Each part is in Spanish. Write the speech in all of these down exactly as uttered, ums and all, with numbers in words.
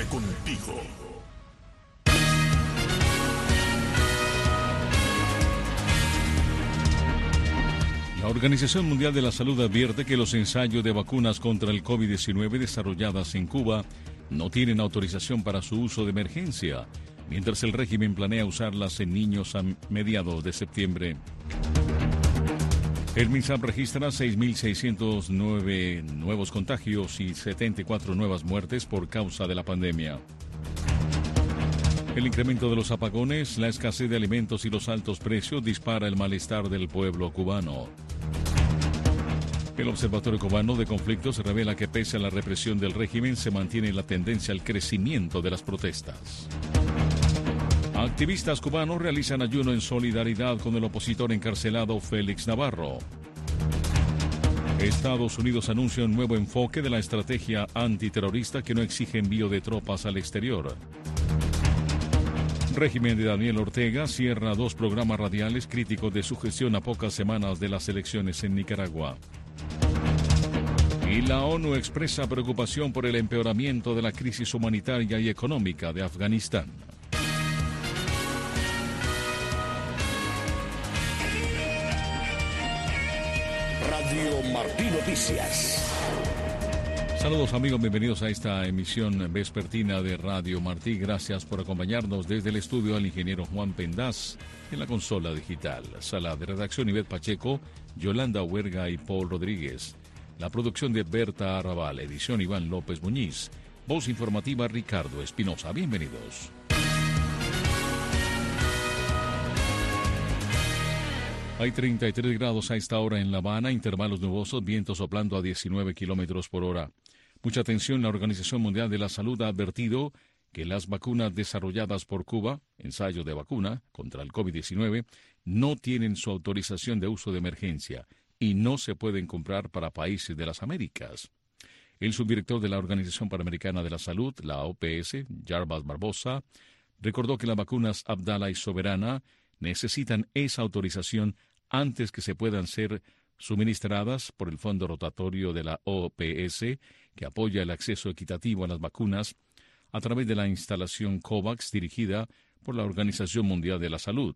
contigo. La Organización Mundial de la Salud advierte que los ensayos de vacunas contra el COVID diecinueve desarrolladas en Cuba no tienen autorización para su uso de emergencia, mientras el régimen planea usarlas en niños a mediados de septiembre. El MINSAP registra seis mil seiscientos nueve nuevos contagios y setenta y cuatro nuevas muertes por causa de la pandemia. El incremento de los apagones, la escasez de alimentos y los altos precios dispara el malestar del pueblo cubano. El Observatorio Cubano de Conflictos revela que pese a la represión del régimen se mantiene la tendencia al crecimiento de las protestas. Activistas cubanos realizan ayuno en solidaridad con el opositor encarcelado Félix Navarro. Estados Unidos anuncia un nuevo enfoque de la estrategia antiterrorista que no exige envío de tropas al exterior. Régimen de Daniel Ortega cierra dos programas radiales críticos de su gestión a pocas semanas de las elecciones en Nicaragua. Y la ONU expresa preocupación por el empeoramiento de la crisis humanitaria y económica de Afganistán. Radio Martí Noticias. Saludos amigos, bienvenidos a esta emisión vespertina de Radio Martí. Gracias por acompañarnos desde el estudio al ingeniero Juan Pendaz en la consola digital. Sala de redacción Ivette Pacheco, Yolanda Huerga y Paul Rodríguez. La producción de Berta Arrabal, edición Iván López Muñiz. Voz informativa Ricardo Espinosa. Bienvenidos. Hay treinta y tres grados a esta hora en La Habana, intervalos nubosos, viento soplando a diecinueve kilómetros por hora. Mucha atención, la Organización Mundial de la Salud ha advertido que las vacunas desarrolladas por Cuba, ensayo de vacuna contra el COVID diecinueve, no tienen su autorización de uso de emergencia y no se pueden comprar para países de las Américas. El subdirector de la Organización Panamericana de la Salud, la O P S, Jarbas Barbosa, recordó que las vacunas Abdala y Soberana necesitan esa autorización antes que se puedan ser suministradas por el Fondo Rotatorio de la O P S, que apoya el acceso equitativo a las vacunas a través de la instalación COVAX dirigida por la Organización Mundial de la Salud.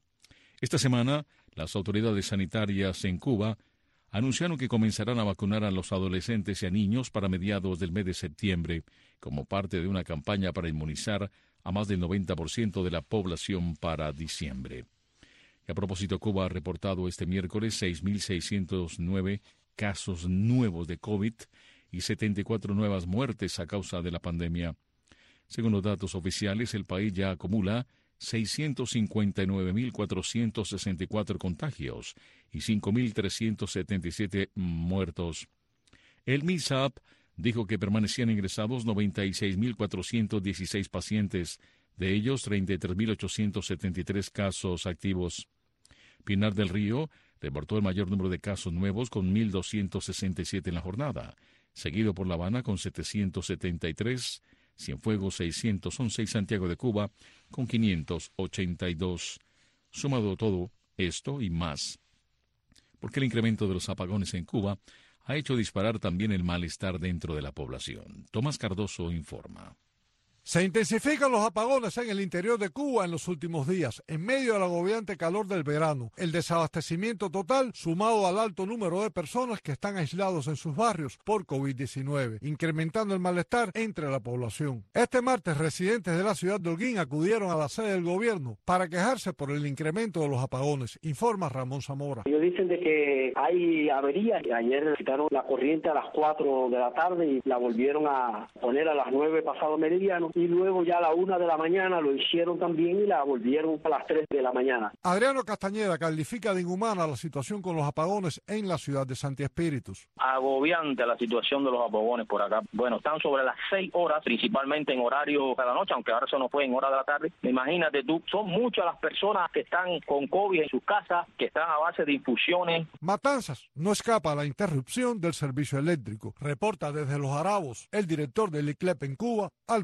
Esta semana, las autoridades sanitarias en Cuba anunciaron que comenzarán a vacunar a los adolescentes y a niños para mediados del mes de septiembre, como parte de una campaña para inmunizar a más del noventa por ciento de la población para diciembre. Y a propósito, Cuba ha reportado este miércoles seis mil seiscientos nueve casos nuevos de COVID y setenta y cuatro nuevas muertes a causa de la pandemia. Según los datos oficiales, el país ya acumula seiscientos cincuenta y nueve mil cuatrocientos sesenta y cuatro contagios y cinco mil trescientos setenta y siete muertos. El MINSAP dijo que permanecían ingresados noventa y seis mil cuatrocientos dieciséis pacientes, de ellos treinta y tres mil ochocientos setenta y tres casos activos. Pinar del Río reportó el mayor número de casos nuevos con mil doscientos sesenta y siete en la jornada, seguido por La Habana con setecientos setenta y tres, Cienfuegos seiscientos once y Santiago de Cuba con quinientos ochenta y dos. Sumado todo esto y más, porque el incremento de los apagones en Cuba ha hecho disparar también el malestar dentro de la población. Tomás Cardoso informa. Se intensifican los apagones en el interior de Cuba en los últimos días, en medio del agobiante calor del verano, el desabastecimiento total sumado al alto número de personas que están aislados en sus barrios por COVID diecinueve, incrementando el malestar entre la población. Este martes, residentes de la ciudad de Holguín acudieron a la sede del gobierno para quejarse por el incremento de los apagones, informa Ramón Zamora. Ellos dicen de que hay averías. Ayer quitaron la corriente a las cuatro de la tarde y la volvieron a poner a las nueve pasado meridiano. Y luego ya a la una de la mañana lo hicieron también y la volvieron a las tres de la mañana. Adriano Castañeda califica de inhumana la situación con los apagones en la ciudad de Santi Espíritus. Agobiante la situación de los apagones por acá. Bueno, están sobre las seis horas, principalmente en horario de la noche, aunque ahora eso no fue en hora de la tarde. Imagínate tú, son muchas las personas que están con COVID en sus casas, que están a base de infusiones. Matanzas no escapa a la interrupción del servicio eléctrico. Reporta desde Los Arabos el director del I C L E P en Cuba, Alberto Costa.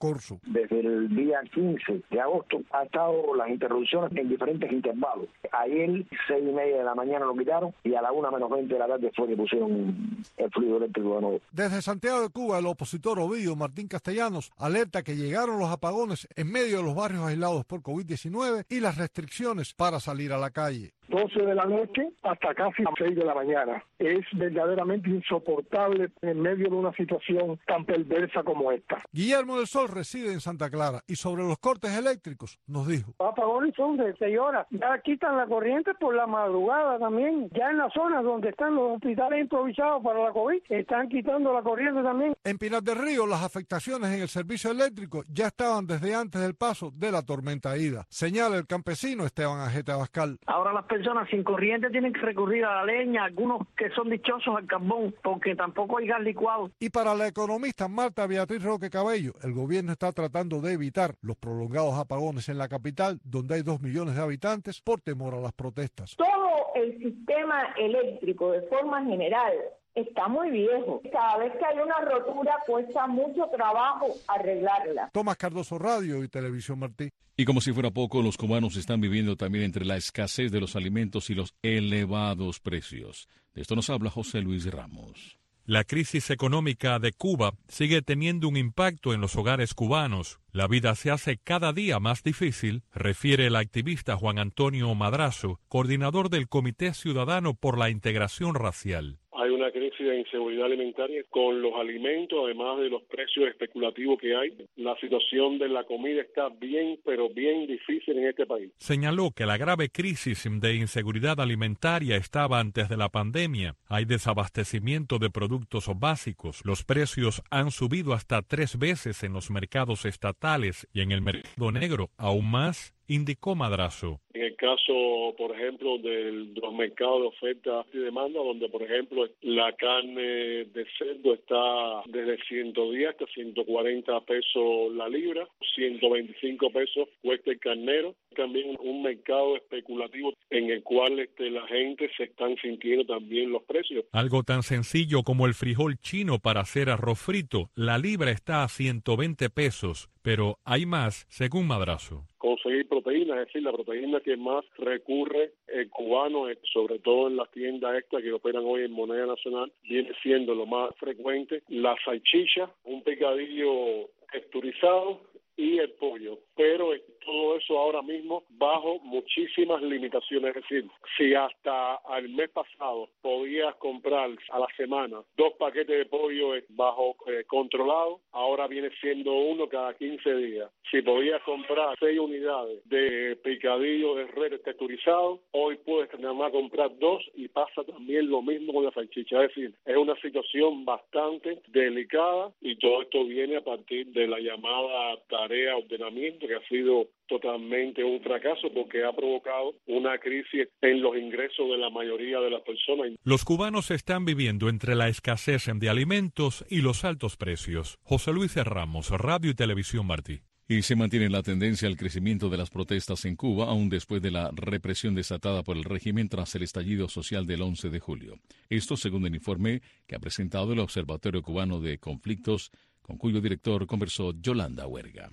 Corso. Desde el día quince de agosto ha estado las interrupciones en diferentes intervalos. Ayer, seis y media de la mañana lo quitaron y a la una menos veinte de la tarde fue que pusieron el fluido eléctrico de nuevo. Desde Santiago de Cuba, el opositor Ovidio Martín Castellanos alerta que llegaron los apagones en medio de los barrios aislados por COVID diecinueve y las restricciones para salir a la calle. doce de la noche hasta casi las seis de la mañana. Es verdaderamente insoportable en medio de una situación tan perversa como esta. Guillermo del Sol reside en Santa Clara y sobre los cortes eléctricos nos dijo: los apagones son de seis horas. Ya quitan la corriente por la madrugada también. Ya en las zonas donde están los hospitales improvisados para la COVID, están quitando la corriente también. En Pinar del Río, las afectaciones en el servicio eléctrico ya estaban desde antes del paso de la tormenta Ida, señala el campesino Esteban Ajete Abascal. Ahora las personas sin corriente tienen que recurrir a la leña, algunos que son dichosos al carbón, porque tampoco hay gas licuado. Y para la economista Marta Beatriz Roque Cabello, el gobierno está tratando de evitar los prolongados apagones en la capital, donde hay dos millones de habitantes, por temor a las protestas. Todo el sistema eléctrico, de forma general, está muy viejo. Cada vez que hay una rotura cuesta mucho trabajo arreglarla. Tomás Cardoso, Radio y Televisión Martí. Y como si fuera poco, los cubanos están viviendo también entre la escasez de los alimentos y los elevados precios. De esto nos habla José Luis Ramos. La crisis económica de Cuba sigue teniendo un impacto en los hogares cubanos. La vida se hace cada día más difícil, refiere el activista Juan Antonio Madrazo, coordinador del Comité Ciudadano por la Integración Racial. Hay una crisis de inseguridad alimentaria con los alimentos, además de los precios especulativos que hay. La situación de la comida está bien, pero bien difícil en este país. Señaló que la grave crisis de inseguridad alimentaria estaba antes de la pandemia. Hay desabastecimiento de productos básicos. Los precios han subido hasta tres veces en los mercados estatales y en el mercado negro, aún más, indicó Madrazo. En el caso, por ejemplo, de los mercados de oferta y demanda, donde, por ejemplo, la carne de cerdo está desde ciento diez hasta ciento cuarenta pesos la libra, ciento veinticinco pesos cuesta el carnero. También un mercado especulativo en el cual este, la gente se están sintiendo también los precios. Algo tan sencillo como el frijol chino para hacer arroz frito, la libra está a ciento veinte pesos, pero hay más, según Madrazo. Conseguir proteínas, es decir, la proteína que más recurre el cubano, sobre todo en las tiendas estas que operan hoy en moneda nacional, viene siendo lo más frecuente la salchicha, un picadillo texturizado y el pollo, pero todo eso ahora mismo bajo muchísimas limitaciones. Es decir, si hasta el mes pasado podías comprar a la semana dos paquetes de pollo bajo eh, controlado, ahora viene siendo uno cada quince días. Si podías comprar seis unidades de picadillo de res texturizado, hoy puedes nada más comprar dos y pasa también lo mismo con la salchicha. Es decir, es una situación bastante delicada y todo esto viene a partir de la llamada tarea ordenamiento, que ha sido totalmente un fracaso porque ha provocado una crisis en los ingresos de la mayoría de las personas. Los cubanos están viviendo entre la escasez de alimentos y los altos precios. José Luis Ramos, Radio y Televisión Martí. Y se mantiene la tendencia al crecimiento de las protestas en Cuba, aún después de la represión desatada por el régimen tras el estallido social del once de julio. Esto según el informe que ha presentado el Observatorio Cubano de Conflictos, con cuyo director conversó Yolanda Huerga.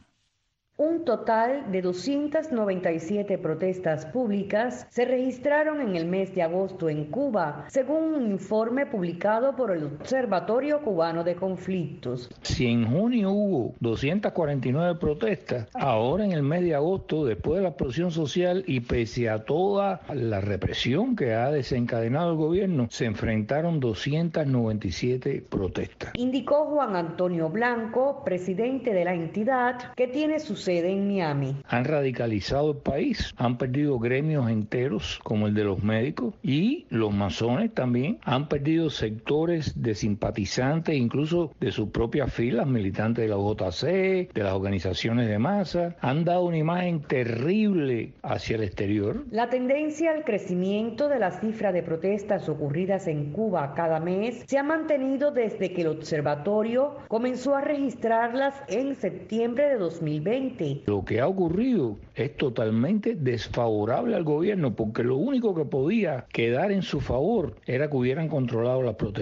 Un total de doscientas noventa y siete protestas públicas se registraron en el mes de agosto en Cuba, según un informe publicado por el Observatorio Cubano de Conflictos. Si en junio hubo doscientas cuarenta y nueve protestas, ahora en el mes de agosto, después de la explosión social y pese a toda la represión que ha desencadenado el gobierno, se enfrentaron doscientas noventa y siete protestas. Indicó Juan Antonio Blanco, presidente de la entidad, que tiene su sede en Miami. Han radicalizado el país, han perdido gremios enteros como el de los médicos y los masones también han perdido sectores de simpatizantes, incluso de sus propias filas, militantes de la J C, de las organizaciones de masa, han dado una imagen terrible hacia el exterior. La tendencia al crecimiento de la cifra de protestas ocurridas en Cuba cada mes se ha mantenido desde que el observatorio comenzó a registrarlas en septiembre de dos mil veinte. Lo que ha ocurrido es totalmente desfavorable al gobierno porque lo único que podía quedar en su favor era que hubieran controlado las protestas.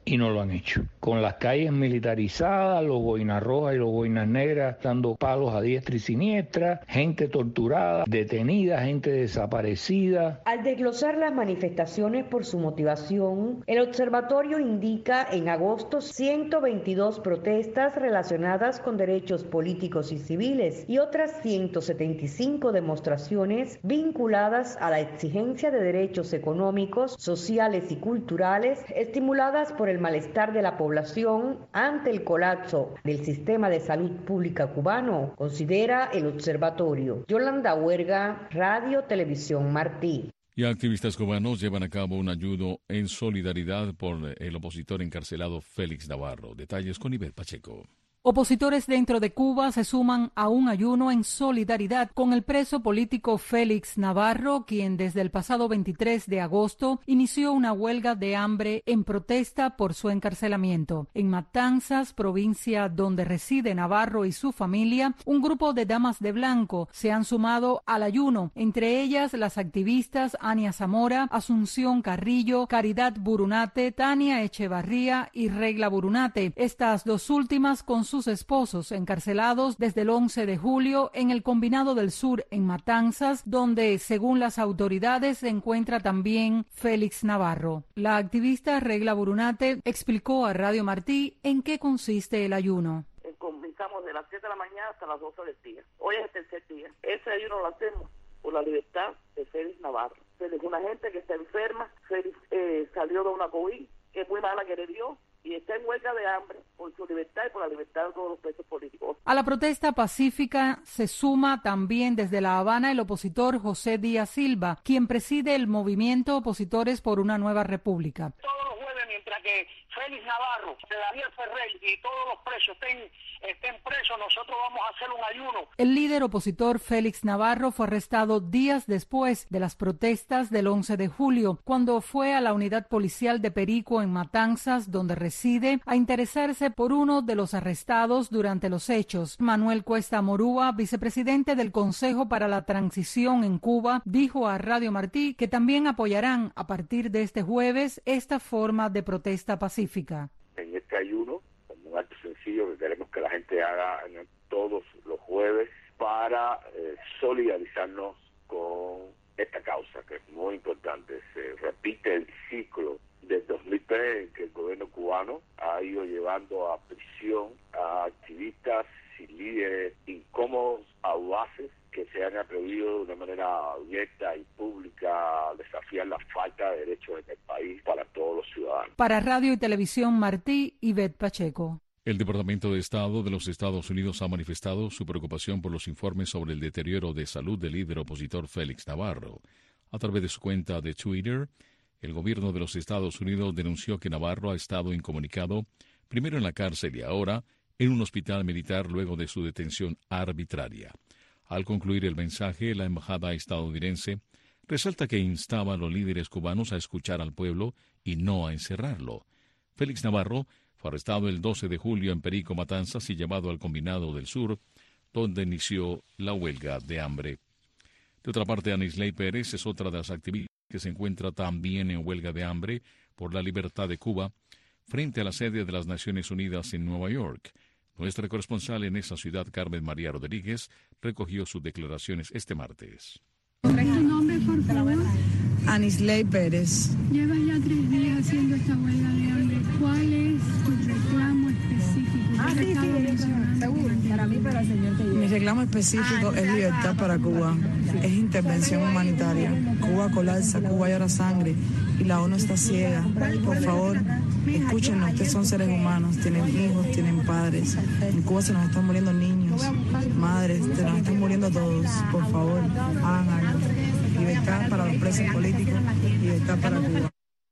y no lo han hecho. Con las calles militarizadas, los boinas rojas y los boinas negras dando palos a diestra y siniestra, gente torturada, detenida, gente desaparecida. Al desglosar las manifestaciones por su motivación, el observatorio indica en agosto ciento veintidós protestas relacionadas con derechos políticos y civiles y otras ciento setenta y cinco demostraciones vinculadas a la exigencia de derechos económicos, sociales y culturales, estimuladas por el malestar de la población ante el colapso del sistema de salud pública cubano, considera el observatorio. Yolanda Huerga, Radio Televisión Martí. Y activistas cubanos llevan a cabo un ayuno en solidaridad por el opositor encarcelado Félix Navarro. Detalles con Ivette Pacheco. Opositores dentro de Cuba se suman a un ayuno en solidaridad con el preso político Félix Navarro, quien desde el pasado veintitrés de agosto inició una huelga de hambre en protesta por su encarcelamiento. En Matanzas, provincia donde reside Navarro y su familia, un grupo de damas de blanco se han sumado al ayuno, entre ellas las activistas Ania Zamora, Asunción Carrillo, Caridad Burunate, Tania Echevarría y Regla Burunate. Estas dos últimas con sus esposos encarcelados desde el once de julio en el Combinado del Sur en Matanzas, donde, según las autoridades, se encuentra también Félix Navarro. La activista Regla Burunate explicó a Radio Martí en qué consiste el ayuno. Comenzamos de las siete de la mañana hasta las doce del día. Hoy es el tercer día. Ese ayuno lo hacemos por la libertad de Félix Navarro. Félix es una gente que está enferma. Félix eh, salió de una COVID que es muy mala que le dio y está en huelga de hambre por su libertad y por la libertad de todos los presos políticos. A la protesta pacífica se suma también desde La Habana el opositor José Díaz Silva, quien preside el movimiento Opositores por una Nueva República. Todos los jueves, mientras que Félix Navarro, Daniel Ferrer y todos los presos estén, estén presos, nosotros vamos a hacer un ayuno. El líder opositor Félix Navarro fue arrestado días después de las protestas del once de julio, cuando fue a la unidad policial de Perico en Matanzas, donde reside, a interesarse por uno de los arrestados durante los hechos. Manuel Cuesta Morúa, vicepresidente del Consejo para la Transición en Cuba, dijo a Radio Martí que también apoyarán a partir de este jueves esta forma de protesta pacífica. En este ayuno, como un acto sencillo que queremos que la gente haga todos los jueves para eh, solidarizarnos con esta causa, que es muy importante. Se repite el ciclo del dos mil tres en que el gobierno cubano ha ido llevando a prisión a activistas y líderes incómodos, audaces, que se han atrevido de una manera abierta y pública a desafiar la falta de derechos en el país para todos los ciudadanos. Para Radio y Televisión Martí, Ivette Pacheco. El Departamento de Estado de los Estados Unidos ha manifestado su preocupación por los informes sobre el deterioro de salud del líder opositor Félix Navarro. A través de su cuenta de Twitter, el gobierno de los Estados Unidos denunció que Navarro ha estado incomunicado, primero en la cárcel y ahora en un hospital militar luego de su detención arbitraria. Al concluir el mensaje, la embajada estadounidense resalta que instaba a los líderes cubanos a escuchar al pueblo y no a encerrarlo. Félix Navarro fue arrestado el doce de julio en Perico, Matanzas y llevado al Combinado del Sur, donde inició la huelga de hambre. De otra parte, Anisley Pérez es otra de las activistas que se encuentra también en huelga de hambre por la libertad de Cuba, frente a la sede de las Naciones Unidas en Nueva York. Nuestra corresponsal en esa ciudad, Carmen María Rodríguez, recogió sus declaraciones este martes. ¿Tu nombre, por favor? Anisley Pérez. Llevas ya tres días haciendo esta huelga de hambre. ¿Cuál es tu reclamo específico? Ah, sí, sí, seguro. Para mí, para el señor que Mi reclamo específico es libertad para Cuba. Es intervención humanitaria. Cuba colapsa, Cuba llora sangre y la ONU está ciega. Por favor, escúchenos, ustedes son seres humanos, tienen hijos, tienen padres. En Cuba se nos están muriendo niños, madres, se nos están muriendo todos. Por favor, hagan algo. Libertad para los presos políticos, libertad para Cuba.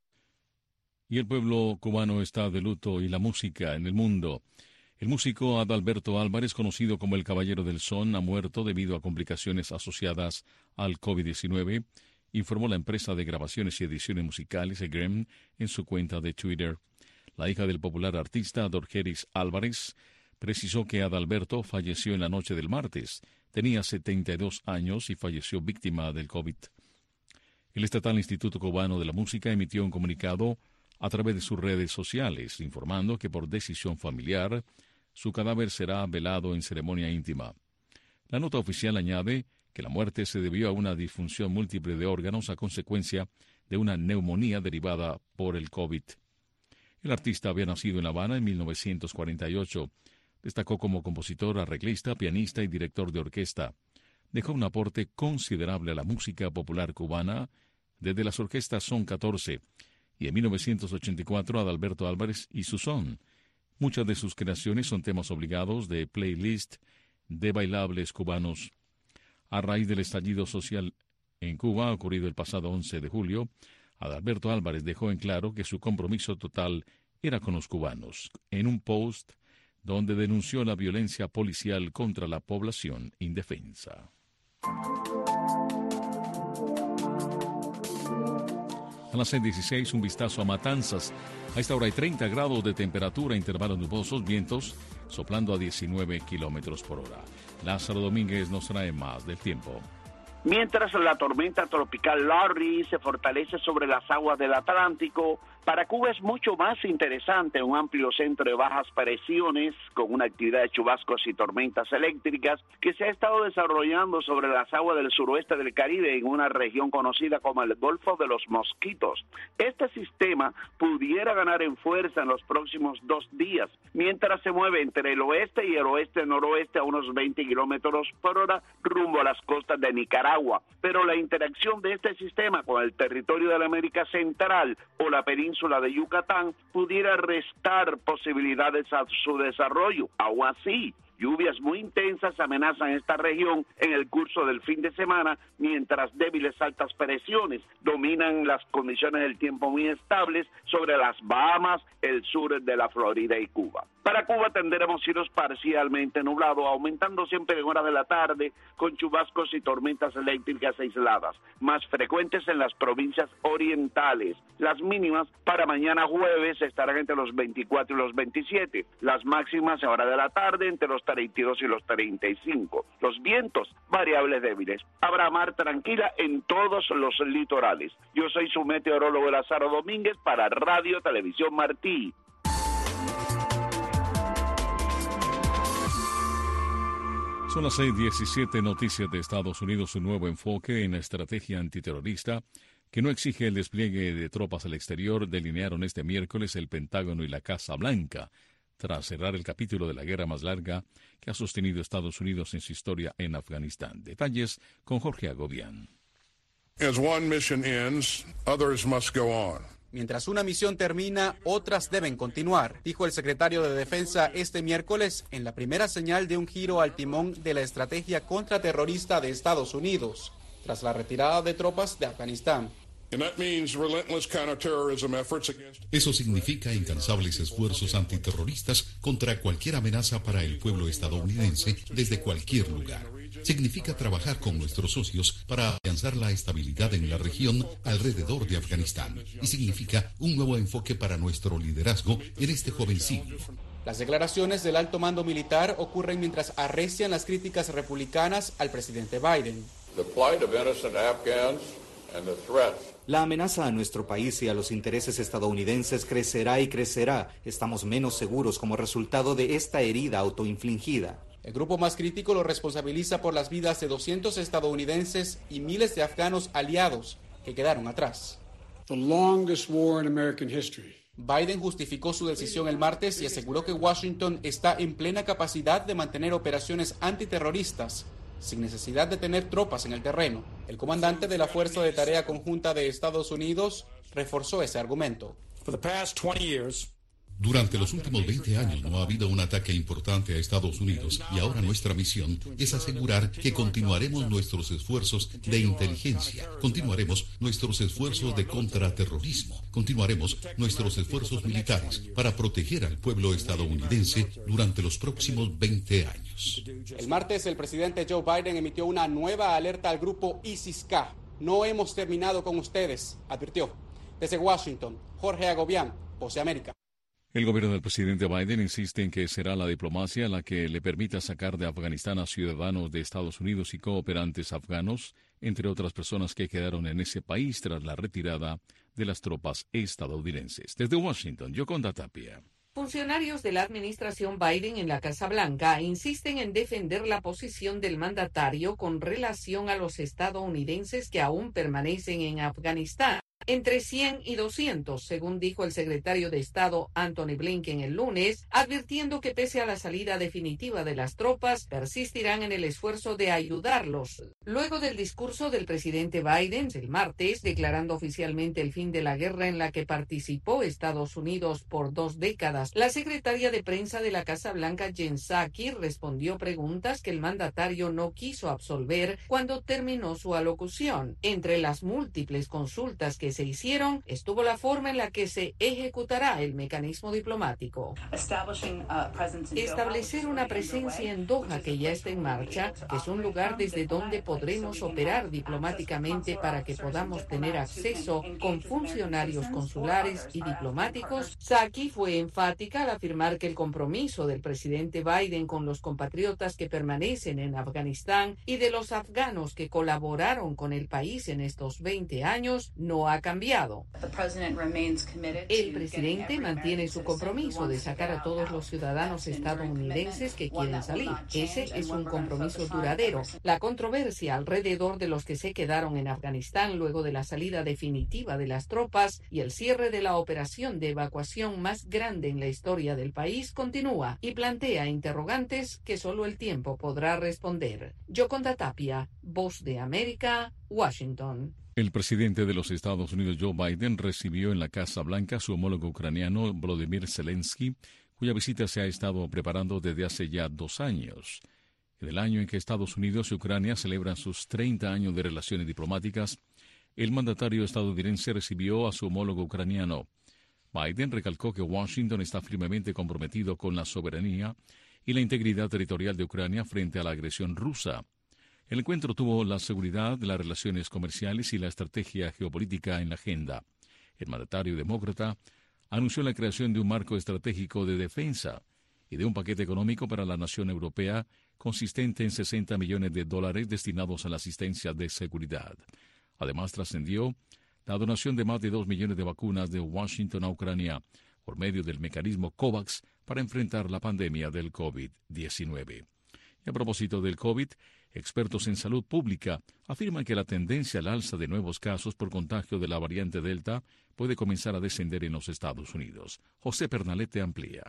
Y el pueblo cubano está de luto y la música en el mundo. El músico Adalberto Álvarez, conocido como el Caballero del Son, ha muerto debido a complicaciones asociadas al COVID diecinueve, informó la empresa de grabaciones y ediciones musicales E G R E M en su cuenta de Twitter. La hija del popular artista Dorgeris Álvarez precisó que Adalberto falleció en la noche del martes. Tenía setenta y dos años y falleció víctima del COVID. El Estatal Instituto Cubano de la Música emitió un comunicado a través de sus redes sociales, informando que por decisión familiar, su cadáver será velado en ceremonia íntima. La nota oficial añade que la muerte se debió a una disfunción múltiple de órganos a consecuencia de una neumonía derivada por el COVID. El artista había nacido en La Habana en mil novecientos cuarenta y ocho. Destacó como compositor, arreglista, pianista y director de orquesta. Dejó un aporte considerable a la música popular cubana desde las orquestas Son catorce y en mil novecientos ochenta y cuatro Adalberto Álvarez y su son. Muchas de sus creaciones son temas obligados de playlist de bailables cubanos. A raíz del estallido social en Cuba, ocurrido el pasado once de julio, Adalberto Álvarez dejó en claro que su compromiso total era con los cubanos, en un post donde denunció la violencia policial contra la población indefensa. A las seis dieciséis, un vistazo a Matanzas. A esta hora hay treinta grados de temperatura, intervalos nubosos, vientos soplando a diecinueve kilómetros por hora. Lázaro Domínguez nos trae más del tiempo. Mientras la tormenta tropical Larry se fortalece sobre las aguas del Atlántico, para Cuba es mucho más interesante un amplio centro de bajas presiones con una actividad de chubascos y tormentas eléctricas que se ha estado desarrollando sobre las aguas del suroeste del Caribe en una región conocida como el Golfo de los Mosquitos. Este sistema pudiera ganar en fuerza en los próximos dos días, mientras se mueve entre el oeste y el oeste-noroeste a unos veinte kilómetros por hora rumbo a las costas de Nicaragua. Pero la interacción de este sistema con el territorio de la América Central o la península de Yucatán pudiera restar posibilidades a su desarrollo. Aún así, lluvias muy intensas amenazan esta región en el curso del fin de semana, mientras débiles altas presiones dominan las condiciones del tiempo muy estables sobre las Bahamas, el sur de la Florida y Cuba. Para Cuba tendremos cielos parcialmente nublados, aumentando siempre en horas de la tarde, con chubascos y tormentas eléctricas aisladas, más frecuentes en las provincias orientales. Las mínimas para mañana jueves estarán entre los veinticuatro y los veintisiete, las máximas en horas de la tarde entre los treinta y dos y los treinta y cinco. Los vientos variables débiles. Habrá mar tranquila en todos los litorales. Yo soy su meteorólogo Lázaro Domínguez para Radio Televisión Martí. Son las seis diecisiete, noticias de Estados Unidos, un nuevo enfoque en la estrategia antiterrorista que no exige el despliegue de tropas al exterior, delinearon este miércoles el Pentágono y la Casa Blanca, tras cerrar el capítulo de la guerra más larga que ha sostenido Estados Unidos en su historia en Afganistán. Detalles con Jorge Agobián. As one mission ends, others must go on. Mientras una misión termina, otras deben continuar, dijo el secretario de Defensa este miércoles en la primera señal de un giro al timón de la estrategia contraterrorista de Estados Unidos, tras la retirada de tropas de Afganistán. Eso significa incansables esfuerzos antiterroristas contra cualquier amenaza para el pueblo estadounidense desde cualquier lugar. Significa trabajar con nuestros socios para afianzar la estabilidad en la región alrededor de Afganistán. Y significa un nuevo enfoque para nuestro liderazgo en este joven siglo. Las declaraciones del alto mando militar ocurren mientras arrecian las críticas republicanas al presidente Biden. La amenaza a nuestro país y a los intereses estadounidenses crecerá y crecerá. Estamos menos seguros como resultado de esta herida autoinfligida. El grupo más crítico lo responsabiliza por las vidas de doscientos estadounidenses y miles de afganos aliados que quedaron atrás. The longest war in American history. Biden justificó su decisión el martes y aseguró que Washington está en plena capacidad de mantener operaciones antiterroristas sin necesidad de tener tropas en el terreno. El comandante de la Fuerza de Tarea Conjunta de Estados Unidos reforzó ese argumento. For the past twenty years, Durante los últimos veinte años no ha habido un ataque importante a Estados Unidos y ahora nuestra misión es asegurar que continuaremos nuestros esfuerzos de inteligencia, continuaremos nuestros esfuerzos de contraterrorismo, continuaremos nuestros esfuerzos militares para proteger al pueblo estadounidense durante los próximos veinte años. El martes el presidente Joe Biden emitió una nueva alerta al grupo ISIS-K. No hemos terminado con ustedes, advirtió. Desde Washington, Jorge Agobián, Voz de América. El gobierno del presidente Biden insiste en que será la diplomacia la que le permita sacar de Afganistán a ciudadanos de Estados Unidos y cooperantes afganos, entre otras personas que quedaron en ese país tras la retirada de las tropas estadounidenses. Desde Washington, Yoconda Tapia. Funcionarios de la administración Biden en la Casa Blanca insisten en defender la posición del mandatario con relación a los estadounidenses que aún permanecen en Afganistán. Entre cien y doscientos, según dijo el secretario de Estado Antony Blinken el lunes, advirtiendo que pese a la salida definitiva de las tropas, persistirán en el esfuerzo de ayudarlos. Luego del discurso del presidente Biden el martes, declarando oficialmente el fin de la guerra en la que participó Estados Unidos por dos décadas, la secretaria de prensa de la Casa Blanca, Jen Psaki, respondió preguntas que el mandatario no quiso absolver cuando terminó su alocución. Entre las múltiples consultas que se hicieron, estuvo la forma en la que se ejecutará el mecanismo diplomático. Establecer una presencia en Doha que ya está en marcha, que es un lugar desde donde podremos operar diplomáticamente para que podamos tener acceso con funcionarios consulares y diplomáticos. Psaki fue enfática al afirmar que el compromiso del presidente Biden con los compatriotas que permanecen en Afganistán y de los afganos que colaboraron con el país en estos veinte años no ha cambiado. El presidente mantiene su compromiso de sacar a todos los ciudadanos estadounidenses que quieren salir. Ese es un compromiso duradero. La controversia alrededor de los que se quedaron en Afganistán luego de la salida definitiva de las tropas y el cierre de la operación de evacuación más grande en la historia del país continúa y plantea interrogantes que solo el tiempo podrá responder. Yoconda Tapia, Voz de América, Washington. El presidente de los Estados Unidos, Joe Biden, recibió en la Casa Blanca a su homólogo ucraniano, Volodymyr Zelensky, cuya visita se ha estado preparando desde hace ya dos años. En el año en que Estados Unidos y Ucrania celebran sus treinta años de relaciones diplomáticas, el mandatario estadounidense recibió a su homólogo ucraniano. Biden recalcó que Washington está firmemente comprometido con la soberanía y la integridad territorial de Ucrania frente a la agresión rusa. El encuentro tuvo la seguridad, las relaciones comerciales y la estrategia geopolítica en la agenda. El mandatario demócrata anunció la creación de un marco estratégico de defensa y de un paquete económico para la nación europea consistente en sesenta millones de dólares destinados a la asistencia de seguridad. Además, trascendió la donación de más de dos millones de vacunas de Washington a Ucrania por medio del mecanismo COVAX para enfrentar la pandemia del COVID diecinueve. Y a propósito del COVID, expertos en salud pública afirman que la tendencia al alza de nuevos casos por contagio de la variante Delta puede comenzar a descender en los Estados Unidos. José Pernalete amplía.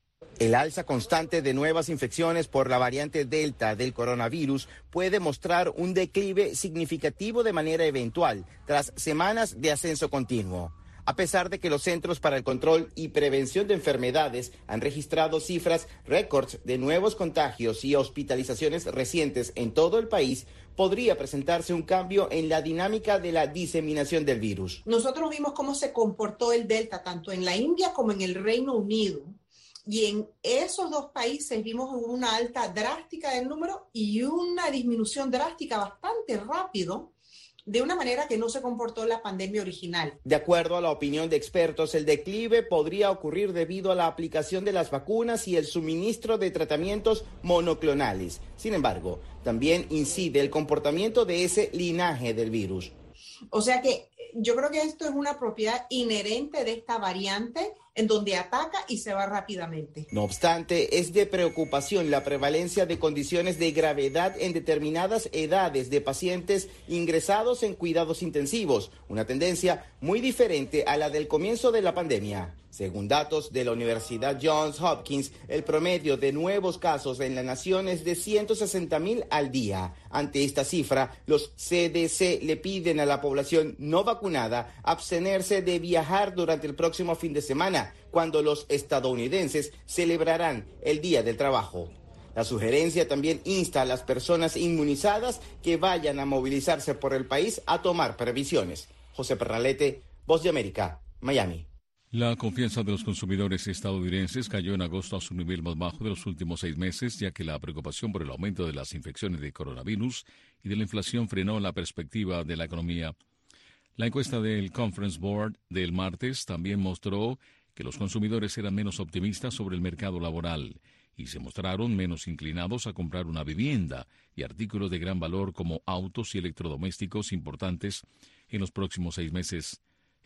El alza constante de nuevas infecciones por la variante Delta del coronavirus puede mostrar un declive significativo de manera eventual tras semanas de ascenso continuo. A pesar de que los Centros para el Control y Prevención de Enfermedades han registrado cifras récords de nuevos contagios y hospitalizaciones recientes en todo el país, podría presentarse un cambio en la dinámica de la diseminación del virus. Nosotros vimos cómo se comportó el Delta tanto en la India como en el Reino Unido. Y en esos dos países vimos una alta drástica del número y una disminución drástica bastante rápido, de una manera que no se comportó la pandemia original. De acuerdo a la opinión de expertos, el declive podría ocurrir debido a la aplicación de las vacunas y el suministro de tratamientos monoclonales. Sin embargo, también incide el comportamiento de ese linaje del virus. O sea que yo creo que esto es una propiedad inherente de esta variante en donde ataca y se va rápidamente. No obstante, es de preocupación la prevalencia de condiciones de gravedad en determinadas edades de pacientes ingresados en cuidados intensivos, una tendencia muy diferente a la del comienzo de la pandemia. Según datos de la Universidad Johns Hopkins, el promedio de nuevos casos en la nación es de ciento sesenta mil al día. Ante esta cifra, los C D C le piden a la población no vacunada abstenerse de viajar durante el próximo fin de semana, cuando los estadounidenses celebrarán el Día del Trabajo. La sugerencia también insta a las personas inmunizadas que vayan a movilizarse por el país a tomar previsiones. José Pernalete, Voz de América, Miami. La confianza de los consumidores estadounidenses cayó en agosto a su nivel más bajo de los últimos seis meses, ya que la preocupación por el aumento de las infecciones de coronavirus y de la inflación frenó la perspectiva de la economía. La encuesta del Conference Board del martes también mostró que los consumidores eran menos optimistas sobre el mercado laboral y se mostraron menos inclinados a comprar una vivienda y artículos de gran valor como autos y electrodomésticos importantes en los próximos seis meses.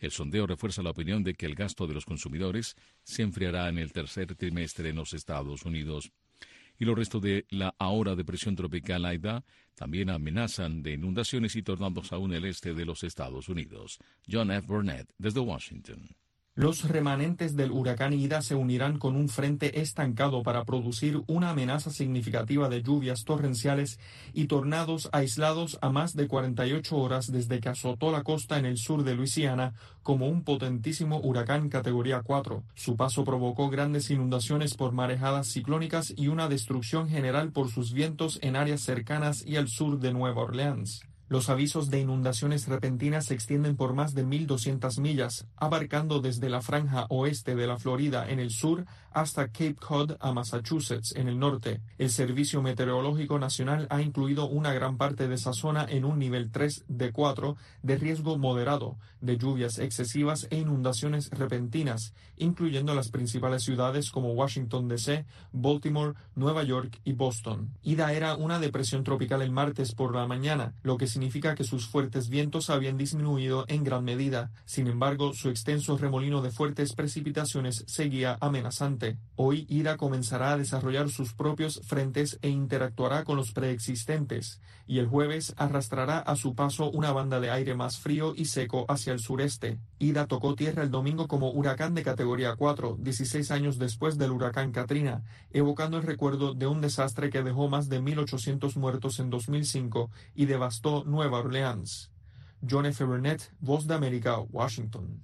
El sondeo refuerza la opinión de que el gasto de los consumidores se enfriará en el tercer trimestre en los Estados Unidos. Y los restos de la ahora depresión tropical Aida también amenazan de inundaciones y tornados aún el este de los Estados Unidos. John F. Burnett, desde Washington. Los remanentes del huracán Ida se unirán con un frente estancado para producir una amenaza significativa de lluvias torrenciales y tornados aislados a más de cuarenta y ocho horas desde que azotó la costa en el sur de Luisiana como un potentísimo huracán categoría cuatro. Su paso provocó grandes inundaciones por marejadas ciclónicas y una destrucción general por sus vientos en áreas cercanas y al sur de Nueva Orleans. Los avisos de inundaciones repentinas se extienden por más de mil doscientas millas, abarcando desde la franja oeste de la Florida en el sur hasta Cape Cod a Massachusetts en el norte. El Servicio Meteorológico Nacional ha incluido una gran parte de esa zona en un nivel tres de cuatro de riesgo moderado de lluvias excesivas e inundaciones repentinas, incluyendo las principales ciudades como Washington D C, Baltimore, Nueva York y Boston. Ida era una depresión tropical el martes por la mañana, lo que significa que sus fuertes vientos habían disminuido en gran medida. Sin embargo, su extenso remolino de fuertes precipitaciones seguía amenazante. Hoy, Ida comenzará a desarrollar sus propios frentes e interactuará con los preexistentes, y el jueves arrastrará a su paso una banda de aire más frío y seco hacia el sureste. Ida tocó tierra el domingo como huracán de categoría cuatro, dieciséis años después del huracán Katrina, evocando el recuerdo de un desastre que dejó más de mil ochocientos muertos en dos mil cinco y devastó Nueva Orleans. John F. Burnett, Voz de América, Washington.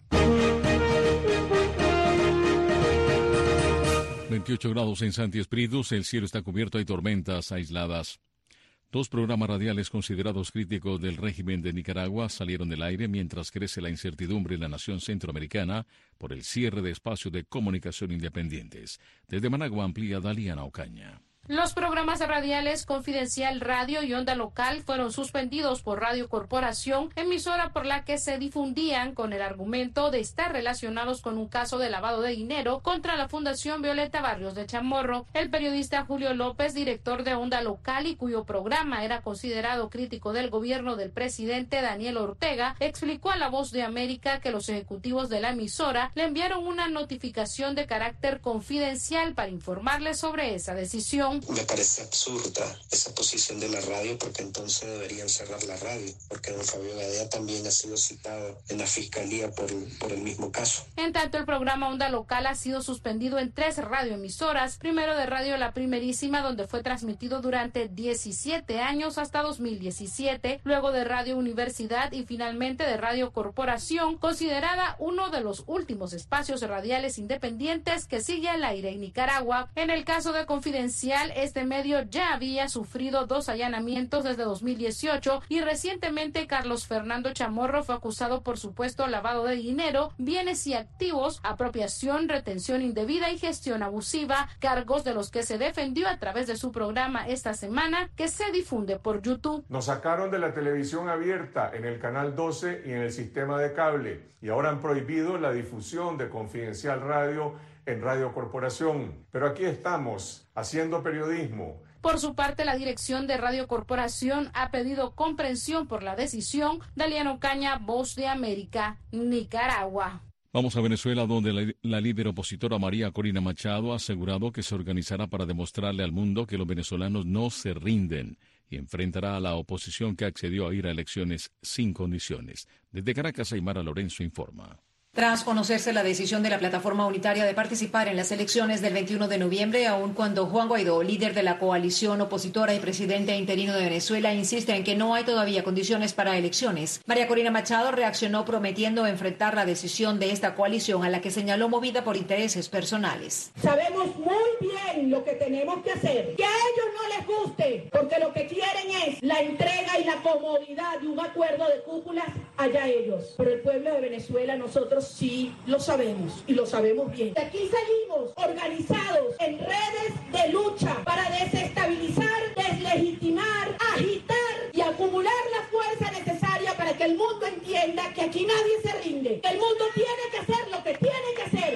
veintiocho grados en Santi Espíritus, el cielo está cubierto, hay tormentas aisladas. Dos programas radiales considerados críticos del régimen de Nicaragua salieron del aire mientras crece la incertidumbre en la nación centroamericana por el cierre de espacios de comunicación independientes. Desde Managua amplía Daliana Ocaña. Los programas radiales Confidencial Radio y Onda Local fueron suspendidos por Radio Corporación, emisora por la que se difundían con el argumento de estar relacionados con un caso de lavado de dinero contra la Fundación Violeta Barrios de Chamorro. El periodista Julio López, director de Onda Local y cuyo programa era considerado crítico del gobierno del presidente Daniel Ortega, explicó a La Voz de América que los ejecutivos de la emisora le enviaron una notificación de carácter confidencial para informarle sobre esa decisión. Me parece absurda esa posición de la radio, porque entonces deberían cerrar la radio, porque don Fabio Gadea también ha sido citado en la fiscalía por, por el mismo caso. En tanto, el programa Onda Local ha sido suspendido en tres radioemisoras, primero de Radio La Primerísima, donde fue transmitido durante diecisiete años hasta dos mil diecisiete, luego de Radio Universidad y finalmente de Radio Corporación, considerada uno de los últimos espacios radiales independientes que sigue al aire en Nicaragua. En el caso de Confidencial, este medio ya había sufrido dos allanamientos desde dos mil dieciocho y recientemente Carlos Fernando Chamorro fue acusado por supuesto lavado de dinero, bienes y activos, apropiación, retención indebida y gestión abusiva, cargos de los que se defendió a través de su programa esta semana que se difunde por YouTube. Nos sacaron de la televisión abierta en el canal doce y en el sistema de cable y ahora han prohibido la difusión de Confidencial Radio en Radio Corporación. Pero aquí estamos, haciendo periodismo. Por su parte, la dirección de Radio Corporación ha pedido comprensión por la decisión. Daliana Ocaña, Voz de América, Nicaragua. Vamos a Venezuela, donde la, la líder opositora María Corina Machado ha asegurado que se organizará para demostrarle al mundo que los venezolanos no se rinden y enfrentará a la oposición que accedió a ir a elecciones sin condiciones. Desde Caracas, Aymara Lorenzo informa. Tras conocerse la decisión de la plataforma unitaria de participar en las elecciones del veintiuno de noviembre, aun cuando Juan Guaidó, líder de la coalición opositora y presidente interino de Venezuela, insiste en que no hay todavía condiciones para elecciones, María Corina Machado reaccionó prometiendo enfrentar la decisión de esta coalición, a la que señaló movida por intereses personales. Sabemos muy bien lo que tenemos que hacer, que a ellos no les guste, porque lo que quieren es la entrega y la comodidad de un acuerdo de cúpulas, allá ellos. Pero el pueblo de Venezuela, nosotros sí lo sabemos y lo sabemos bien. De aquí salimos organizados en redes de lucha para desestabilizar, deslegitimar, agitar y acumular la fuerza necesaria para que el mundo entienda que aquí nadie se rinde, que el mundo tiene que hacer lo que tiene que hacer. Y le respondió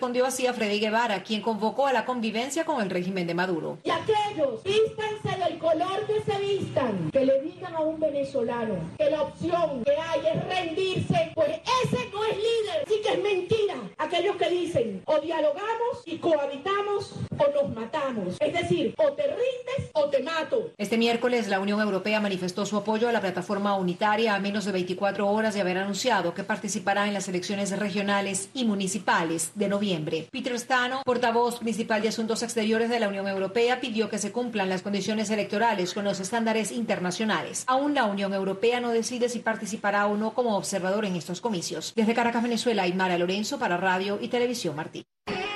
respondió así a Freddy Guevara, quien convocó a la convivencia con el régimen de Maduro. Y aquellos, vístanse del color que se vistan, que le digan a un venezolano que la opción que hay es rendirse, pues ese no es líder, sí que es mentira. Aquellos que dicen o dialogamos y cohabitamos o nos matamos, es decir, o te rindes o te mato. Este miércoles la Unión Europea manifestó su apoyo a la plataforma unitaria a menos de veinticuatro horas de haber anunciado que participará en las elecciones regionales y municipales de noviembre. Peter Stano, portavoz principal de Asuntos Exteriores de la Unión Europea, pidió que se cumplan las condiciones electorales con los estándares internacionales. Aún la Unión Europea no decide si participará o no como observador en estos comicios. Desde Caracas, Venezuela, Aymara Lorenzo para Radio y Televisión Martí.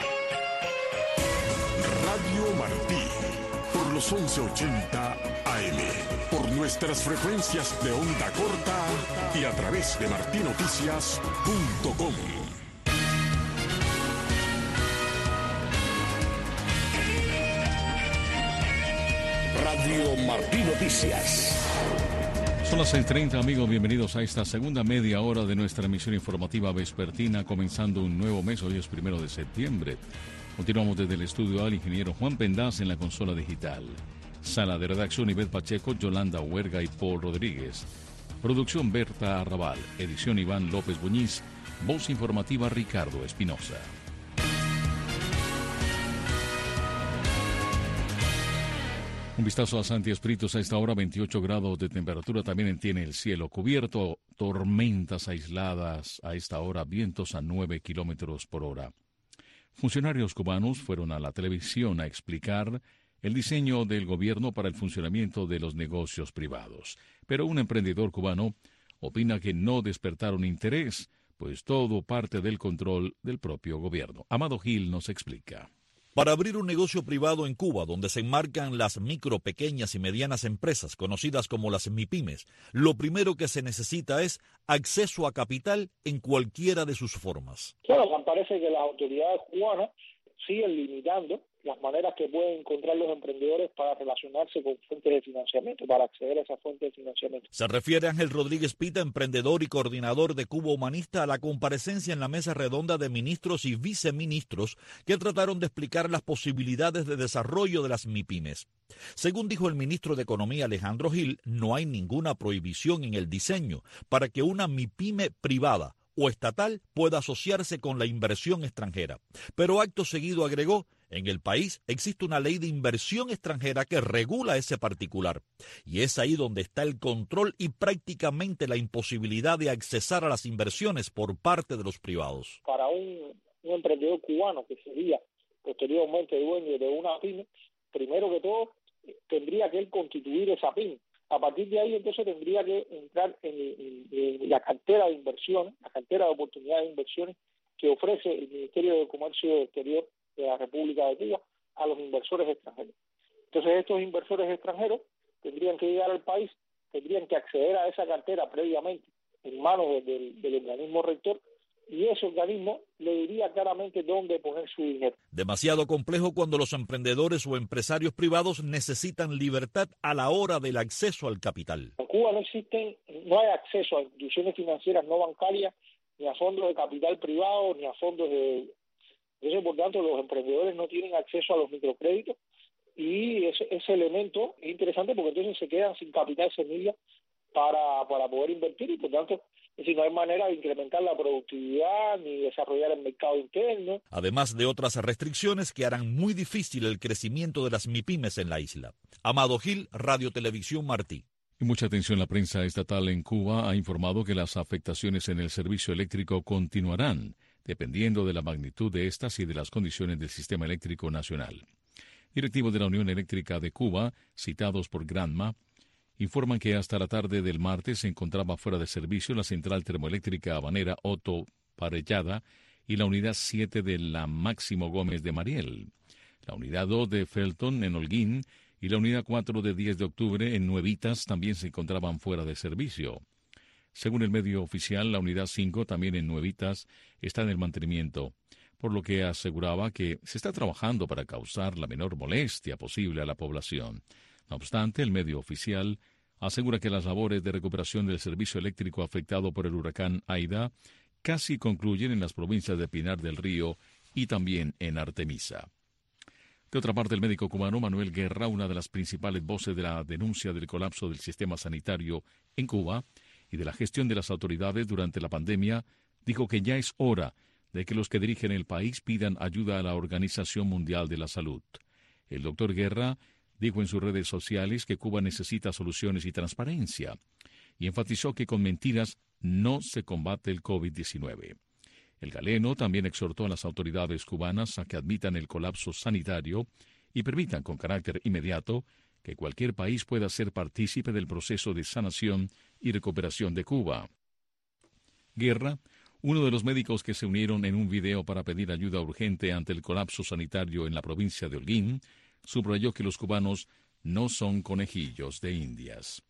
Radio Martí, por los once ochenta A M, por nuestras frecuencias de onda corta y a través de martinoticias punto com. Radio Martí Noticias. Son las seis treinta, amigos, bienvenidos a esta segunda media hora de nuestra emisión informativa vespertina, comenzando un nuevo mes. Hoy es primero de septiembre. Continuamos desde el estudio al ingeniero Juan Pendaz en la consola digital. Sala de redacción Ivette Pacheco, Yolanda Huerga y Paul Rodríguez. Producción Berta Arrabal. Edición Iván López Buñiz. Voz informativa Ricardo Espinosa. Un vistazo a Santi Espíritus a esta hora, veintiocho grados de temperatura, también tiene el cielo cubierto, tormentas aisladas a esta hora, vientos a nueve kilómetros por hora. Funcionarios cubanos fueron a la televisión a explicar el diseño del gobierno para el funcionamiento de los negocios privados. Pero un emprendedor cubano opina que no despertaron interés, pues todo parte del control del propio gobierno. Amado Gil nos explica. Para abrir un negocio privado en Cuba, donde se enmarcan las micro, pequeñas y medianas empresas, conocidas como las MIPYMES, lo primero que se necesita es acceso a capital en cualquiera de sus formas. Claro, me parece que las autoridades cubanas siguen limitando las maneras que pueden encontrar los emprendedores para relacionarse con fuentes de financiamiento, para acceder a esa fuente de financiamiento. Se refiere Ángel Rodríguez Pita, emprendedor y coordinador de Cuba Humanista, a la comparecencia en la mesa redonda de ministros y viceministros que trataron de explicar las posibilidades de desarrollo de las MIPYMES. Según dijo el ministro de Economía Alejandro Gil, no hay ninguna prohibición en el diseño para que una MIPYME privada o estatal pueda asociarse con la inversión extranjera. Pero acto seguido agregó, en el país existe una ley de inversión extranjera que regula ese particular. Y es ahí donde está el control y prácticamente la imposibilidad de accesar a las inversiones por parte de los privados. Para un, un emprendedor cubano que sería posteriormente dueño de una pyme, primero que todo tendría que él constituir esa pyme. A partir de ahí, entonces, tendría que entrar en, en, en la cartera de inversiones, la cartera de oportunidades de inversiones que ofrece el Ministerio de Comercio Exterior de la República de Cuba a los inversores extranjeros. Entonces, estos inversores extranjeros tendrían que llegar al país, tendrían que acceder a esa cartera previamente en manos de, de, del organismo rector, y ese organismo le diría claramente dónde poner su dinero. Demasiado complejo cuando los emprendedores o empresarios privados necesitan libertad a la hora del acceso al capital. En Cuba no existen, no hay acceso a instituciones financieras no bancarias, ni a fondos de capital privado, ni a fondos de... Entonces, por tanto, los emprendedores no tienen acceso a los microcréditos, y ese, ese elemento es interesante porque entonces se quedan sin capital semilla para, para poder invertir, y por tanto, es decir, no hay manera de incrementar la productividad ni desarrollar el mercado interno. Además de otras restricciones que harán muy difícil el crecimiento de las MIPYMES en la isla. Amado Gil, Radio Televisión Martí. Y mucha atención, la prensa estatal en Cuba ha informado que las afectaciones en el servicio eléctrico continuarán, dependiendo de la magnitud de estas y de las condiciones del sistema eléctrico nacional. Directivos de la Unión Eléctrica de Cuba, citados por Granma, informan que hasta la tarde del martes se encontraba fuera de servicio la central termoeléctrica habanera Otto Parellada y la unidad siete de la Máximo Gómez de Mariel, la unidad dos de Felton en Holguín y la unidad cuatro de diez de octubre en Nuevitas también se encontraban fuera de servicio. Según el medio oficial, la unidad cinco, también en Nuevitas, está en el mantenimiento, por lo que aseguraba que se está trabajando para causar la menor molestia posible a la población. No obstante, el medio oficial asegura que las labores de recuperación del servicio eléctrico afectado por el huracán Aida casi concluyen en las provincias de Pinar del Río y también en Artemisa. De otra parte, el médico cubano Manuel Guerra, una de las principales voces de la denuncia del colapso del sistema sanitario en Cuba y de la gestión de las autoridades durante la pandemia, dijo que ya es hora de que los que dirigen el país pidan ayuda a la Organización Mundial de la Salud. El doctor Guerra dijo en sus redes sociales que Cuba necesita soluciones y transparencia, y enfatizó que con mentiras no se combate el COVID diecinueve. El galeno también exhortó a las autoridades cubanas a que admitan el colapso sanitario y permitan con carácter inmediato que cualquier país pueda ser partícipe del proceso de sanación y recuperación de Cuba. Guerra, uno de los médicos que se unieron en un video para pedir ayuda urgente ante el colapso sanitario en la provincia de Holguín, subrayó que los cubanos no son conejillos de indias.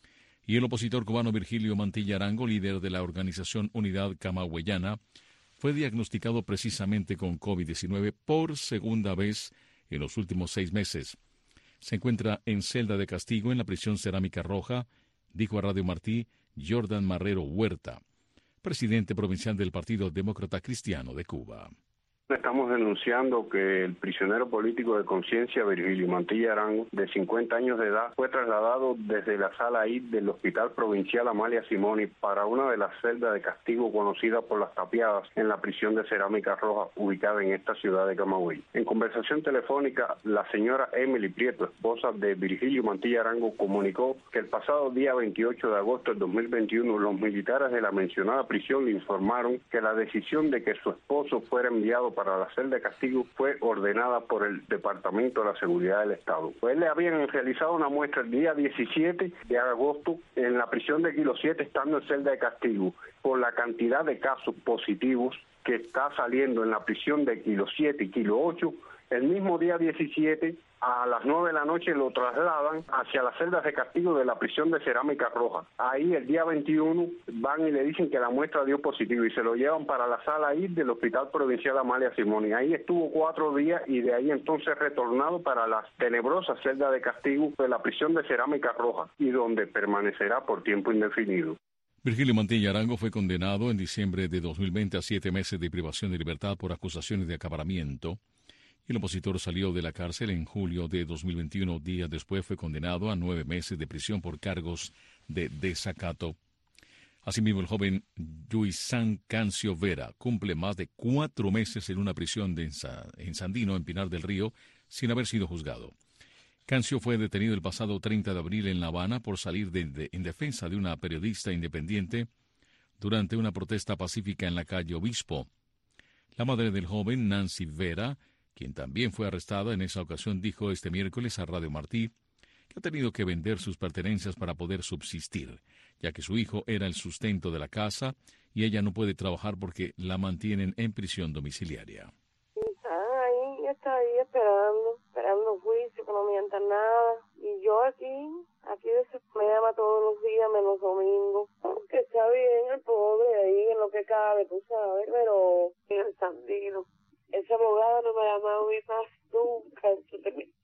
Y el opositor cubano Virgilio Mantilla Arango, líder de la organización Unidad Camagüeyana, fue diagnosticado precisamente con COVID diecinueve por segunda vez en los últimos seis meses. Se encuentra en celda de castigo en la prisión Cerámica Roja, dijo a Radio Martí Jordan Marrero Huerta, presidente provincial del Partido Demócrata Cristiano de Cuba. Estamos denunciando que el prisionero político de conciencia Virgilio Mantilla Arango, de cincuenta años de edad, fue trasladado desde la sala I del Hospital Provincial Amalia Simoni para una de las celdas de castigo conocida por las tapiadas en la prisión de Cerámica Roja, ubicada en esta ciudad de Camagüey. En conversación telefónica, la señora Emily Prieto, esposa de Virgilio Mantilla Arango, comunicó que el pasado día veintiocho de agosto del dos mil veintiuno, los militares de la mencionada prisión le informaron que la decisión de que su esposo fuera enviado para para la celda de castigo fue ordenada por el Departamento de la Seguridad del Estado. Pues le habían realizado una muestra el día diecisiete de agosto en la prisión de Kilo siete, estando en celda de castigo, por la cantidad de casos positivos que está saliendo en la prisión de Kilo siete y Kilo ocho. El mismo día diecisiete, a las nueve de la noche, lo trasladan hacia las celdas de castigo de la prisión de Cerámica Roja. Ahí, el día veintiuno, van y le dicen que la muestra dio positivo y se lo llevan para la sala I del Hospital Provincial Amalia Simoni. Ahí estuvo cuatro días y de ahí entonces retornado para las tenebrosas celdas de castigo de la prisión de Cerámica Roja, y donde permanecerá por tiempo indefinido. Virgilio Mantilla Arango fue condenado en diciembre de dos mil veinte a siete meses de privación de libertad por acusaciones de acaparamiento. El opositor salió de la cárcel en julio de dos mil veintiuno. Días después fue condenado a nueve meses de prisión por cargos de desacato. Asimismo, el joven Yuisán Cancio Vera cumple más de cuatro meses en una prisión de en Sandino, en Pinar del Río, sin haber sido juzgado. Cancio fue detenido el pasado treinta de abril en La Habana por salir de, de, en defensa de una periodista independiente durante una protesta pacífica en la calle Obispo. La madre del joven, Nancy Vera, quien también fue arrestada en esa ocasión, dijo este miércoles a Radio Martí que ha tenido que vender sus pertenencias para poder subsistir, ya que su hijo era el sustento de la casa y ella no puede trabajar porque la mantienen en prisión domiciliaria. Está ahí, está ahí esperando, esperando juicio, que no mientan nada. Y yo aquí, aquí me llama todos los días, menos domingo. Que está bien el pobre ahí, en lo que cabe, tú sabes, pero en el Sandino. Esa abogada no me ha llamado a mí más nunca. Entonces,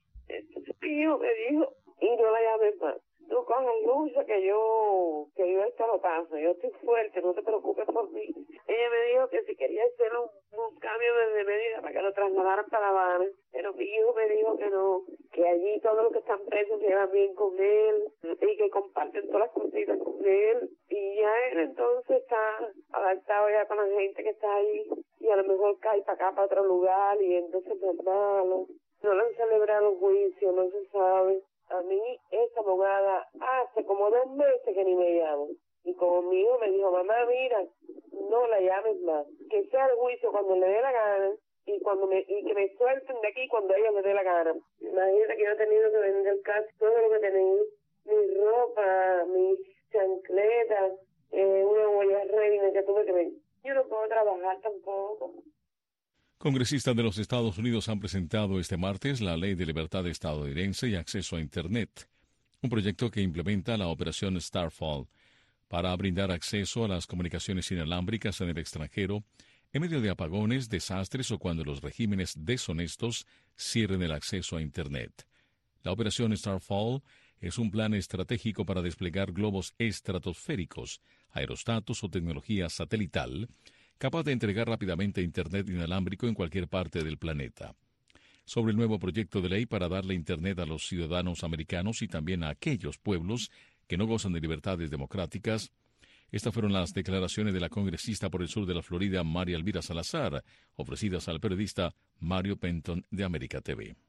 mi hijo me dijo, y no la llames más. Tú coges lucha que yo, que yo esto lo paso. Yo estoy fuerte, no te preocupes por mí. Ella me dijo que si quería hacer un, un cambio de medida para que lo trasladaran para La Habana. Pero mi hijo me dijo que no, que allí todos los que están presos se llevan bien con él y que comparten todas las cositas con él. Y ya él entonces está adaptado ya con la gente que está ahí. Y a lo mejor cae para acá, para otro lugar, y entonces no es malo. No le han celebrado el juicio, no se sabe. A mí, esa abogada, hace como dos meses que ni me llamo. Y como mi hijo me dijo, mamá, mira, no la llames más. Que sea el juicio cuando le dé la gana, y cuando me y que me suelten de aquí cuando a ella le dé la gana. Imagínate que yo he tenido que vender casi todo lo que tenía. Mi ropa, mis chancletas, eh, una huella reina que tuve que vender. Yo no puedo trabajar tampoco. Congresistas de los Estados Unidos han presentado este martes la Ley de Libertad Estadounidense y Acceso a Internet, un proyecto que implementa la operación Starfall para brindar acceso a las comunicaciones inalámbricas en el extranjero en medio de apagones, desastres o cuando los regímenes deshonestos cierren el acceso a Internet. La operación Starfall es un plan estratégico para desplegar globos estratosféricos, aerostatos o tecnología satelital capaz de entregar rápidamente Internet inalámbrico en cualquier parte del planeta. Sobre el nuevo proyecto de ley para darle Internet a los ciudadanos americanos y también a aquellos pueblos que no gozan de libertades democráticas, estas fueron las declaraciones de la congresista por el sur de la Florida, María Elvira Salazar, ofrecidas al periodista Mario Penton de América T V.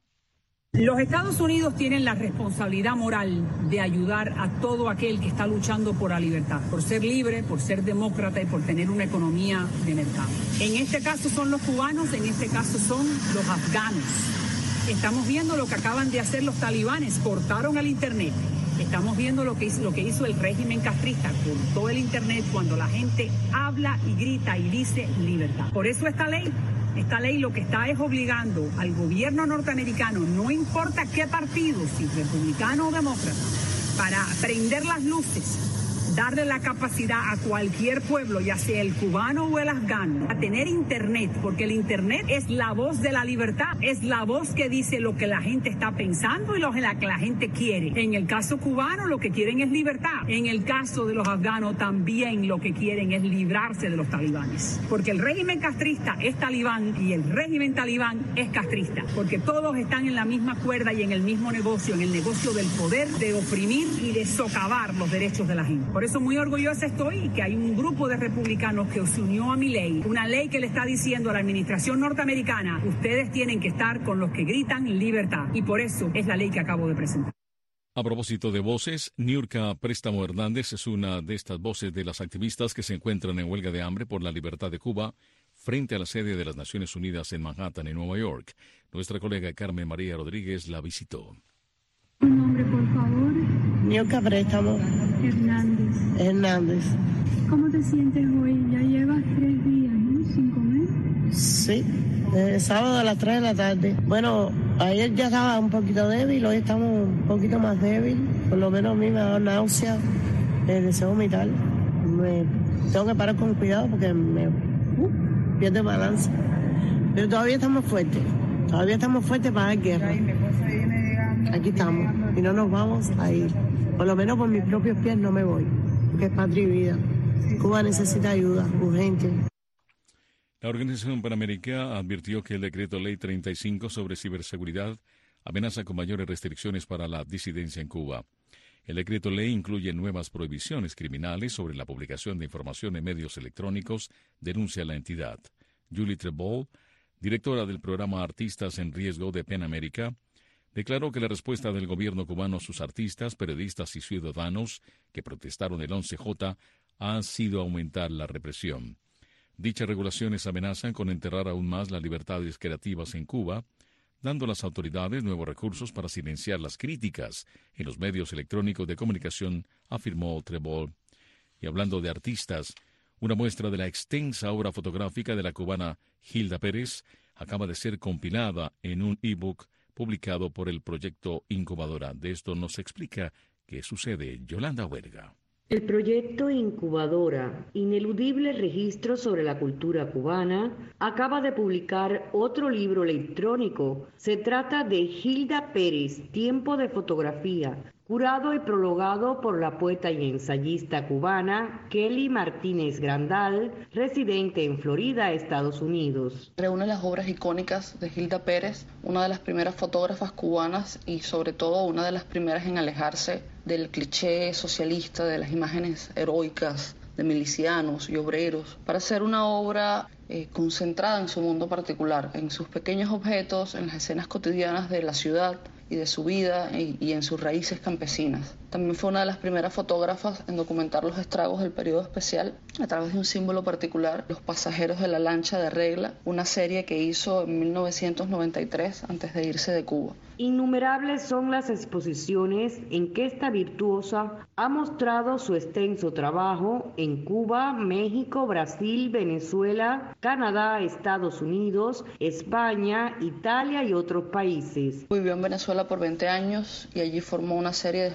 Los Estados Unidos tienen la responsabilidad moral de ayudar a todo aquel que está luchando por la libertad, por ser libre, por ser demócrata y por tener una economía de mercado. En este caso son los cubanos, en este caso son los afganos. Estamos viendo lo que acaban de hacer los talibanes, cortaron el Internet. Estamos viendo lo que hizo, lo que hizo el régimen castrista, cortó el Internet cuando la gente habla y grita y dice libertad. Por eso esta ley, esta ley lo que está es obligando al gobierno norteamericano, no importa qué partido, si republicano o demócrata, para prender las luces, darle la capacidad a cualquier pueblo, ya sea el cubano o el afgano, a tener Internet, porque el Internet es la voz de la libertad, es la voz que dice lo que la gente está pensando y lo que la, que la gente quiere. En el caso cubano lo que quieren es libertad. En el caso de los afganos también lo que quieren es librarse de los talibanes. Porque el régimen castrista es talibán y el régimen talibán es castrista. Porque todos están en la misma cuerda y en el mismo negocio, en el negocio del poder, de oprimir y de socavar los derechos de la gente. Por eso muy orgullosa estoy que hay un grupo de republicanos que se unió a mi ley, una ley que le está diciendo a la administración norteamericana, ustedes tienen que estar con los que gritan libertad, y por eso es la ley que acabo de presentar. A propósito de voces, Niurka Préstamo Hernández es una de estas voces de las activistas que se encuentran en huelga de hambre por la libertad de Cuba frente a la sede de las Naciones Unidas en Manhattan, en Nueva York. Nuestra colega Carmen María Rodríguez la visitó. Un nombre, por favor. Niurka Préstamo Hernández. Hernández. ¿Cómo te sientes hoy? Ya llevas tres días, ¿no? ¿Sin comer? Sí, desde sábado a las tres de la tarde. Bueno, ayer ya estaba un poquito débil, hoy estamos un poquito más débil. Por lo menos a mí me ha dado náusea, eh, deseo vomitar. Me, tengo que parar con cuidado porque me uh, pierde balance. Pero todavía estamos fuertes, todavía estamos fuertes para dar guerra. Aquí estamos y no nos vamos a ir. Por lo menos por mis propios pies no me voy, porque es patria y vida. Cuba necesita ayuda urgente. La Organización Panamericana advirtió que el decreto ley treinta y cinco sobre ciberseguridad amenaza con mayores restricciones para la disidencia en Cuba. El decreto ley incluye nuevas prohibiciones criminales sobre la publicación de información en medios electrónicos, denuncia la entidad. Julie Trebol, directora del programa Artistas en Riesgo de PEN América, declaró que la respuesta del gobierno cubano a sus artistas, periodistas y ciudadanos que protestaron el once J ha sido aumentar la represión. Dichas regulaciones amenazan con enterrar aún más las libertades creativas en Cuba, dando a las autoridades nuevos recursos para silenciar las críticas en los medios electrónicos de comunicación, afirmó Trebol. Y hablando de artistas, una muestra de la extensa obra fotográfica de la cubana Hilda Pérez acaba de ser compilada en un ebook publicado por el proyecto Incubadora. De esto nos explica qué sucede Yolanda Huerga. El proyecto Incubadora, ineludible registro sobre la cultura cubana, acaba de publicar otro libro electrónico. Se trata de Hilda Pérez, Tiempo de Fotografía, curado y prologado por la poeta y ensayista cubana Kelly Martínez Grandal, residente en Florida, Estados Unidos. Reúne las obras icónicas de Hilda Pérez, una de las primeras fotógrafas cubanas y sobre todo una de las primeras en alejarse del cliché socialista, de las imágenes heroicas de milicianos y obreros, para hacer una obra eh, concentrada en su mundo particular, en sus pequeños objetos, en las escenas cotidianas de la ciudad y de su vida y, y en sus raíces campesinas. También fue una de las primeras fotógrafas en documentar los estragos del periodo especial a través de un símbolo particular, Los pasajeros de la lancha de Regla, una serie que hizo en mil novecientos noventa y tres antes de irse de Cuba. Innumerables son las exposiciones en que esta virtuosa ha mostrado su extenso trabajo en Cuba, México, Brasil, Venezuela, Canadá, Estados Unidos, España, Italia y otros países. Vivió en Venezuela por veinte años y allí formó una serie de jóvenes fotógrafos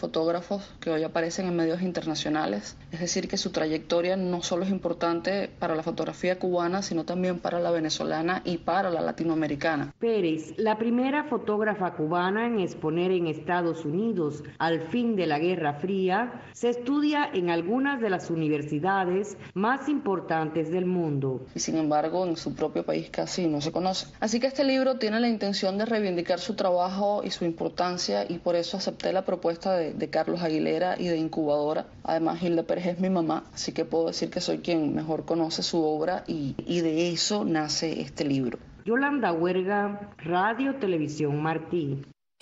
fotógrafos que hoy aparecen en medios internacionales. Es decir, que su trayectoria no solo es importante para la fotografía cubana, sino también para la venezolana y para la latinoamericana. Pérez, la primera fotógrafa cubana en exponer en Estados Unidos al fin de la Guerra Fría, se estudia en algunas de las universidades más importantes del mundo. Y sin embargo, en su propio país casi no se conoce. Así que este libro tiene la intención de reivindicar su trabajo y su importancia, y por eso acepté la propuesta de, de Carlos Aguilera y de Incubadora. Además, Hilda Pérez es mi mamá, así que puedo decir que soy quien mejor conoce su obra, y, y de eso nace este libro. Yolanda Huerga, Radio Televisión Martí.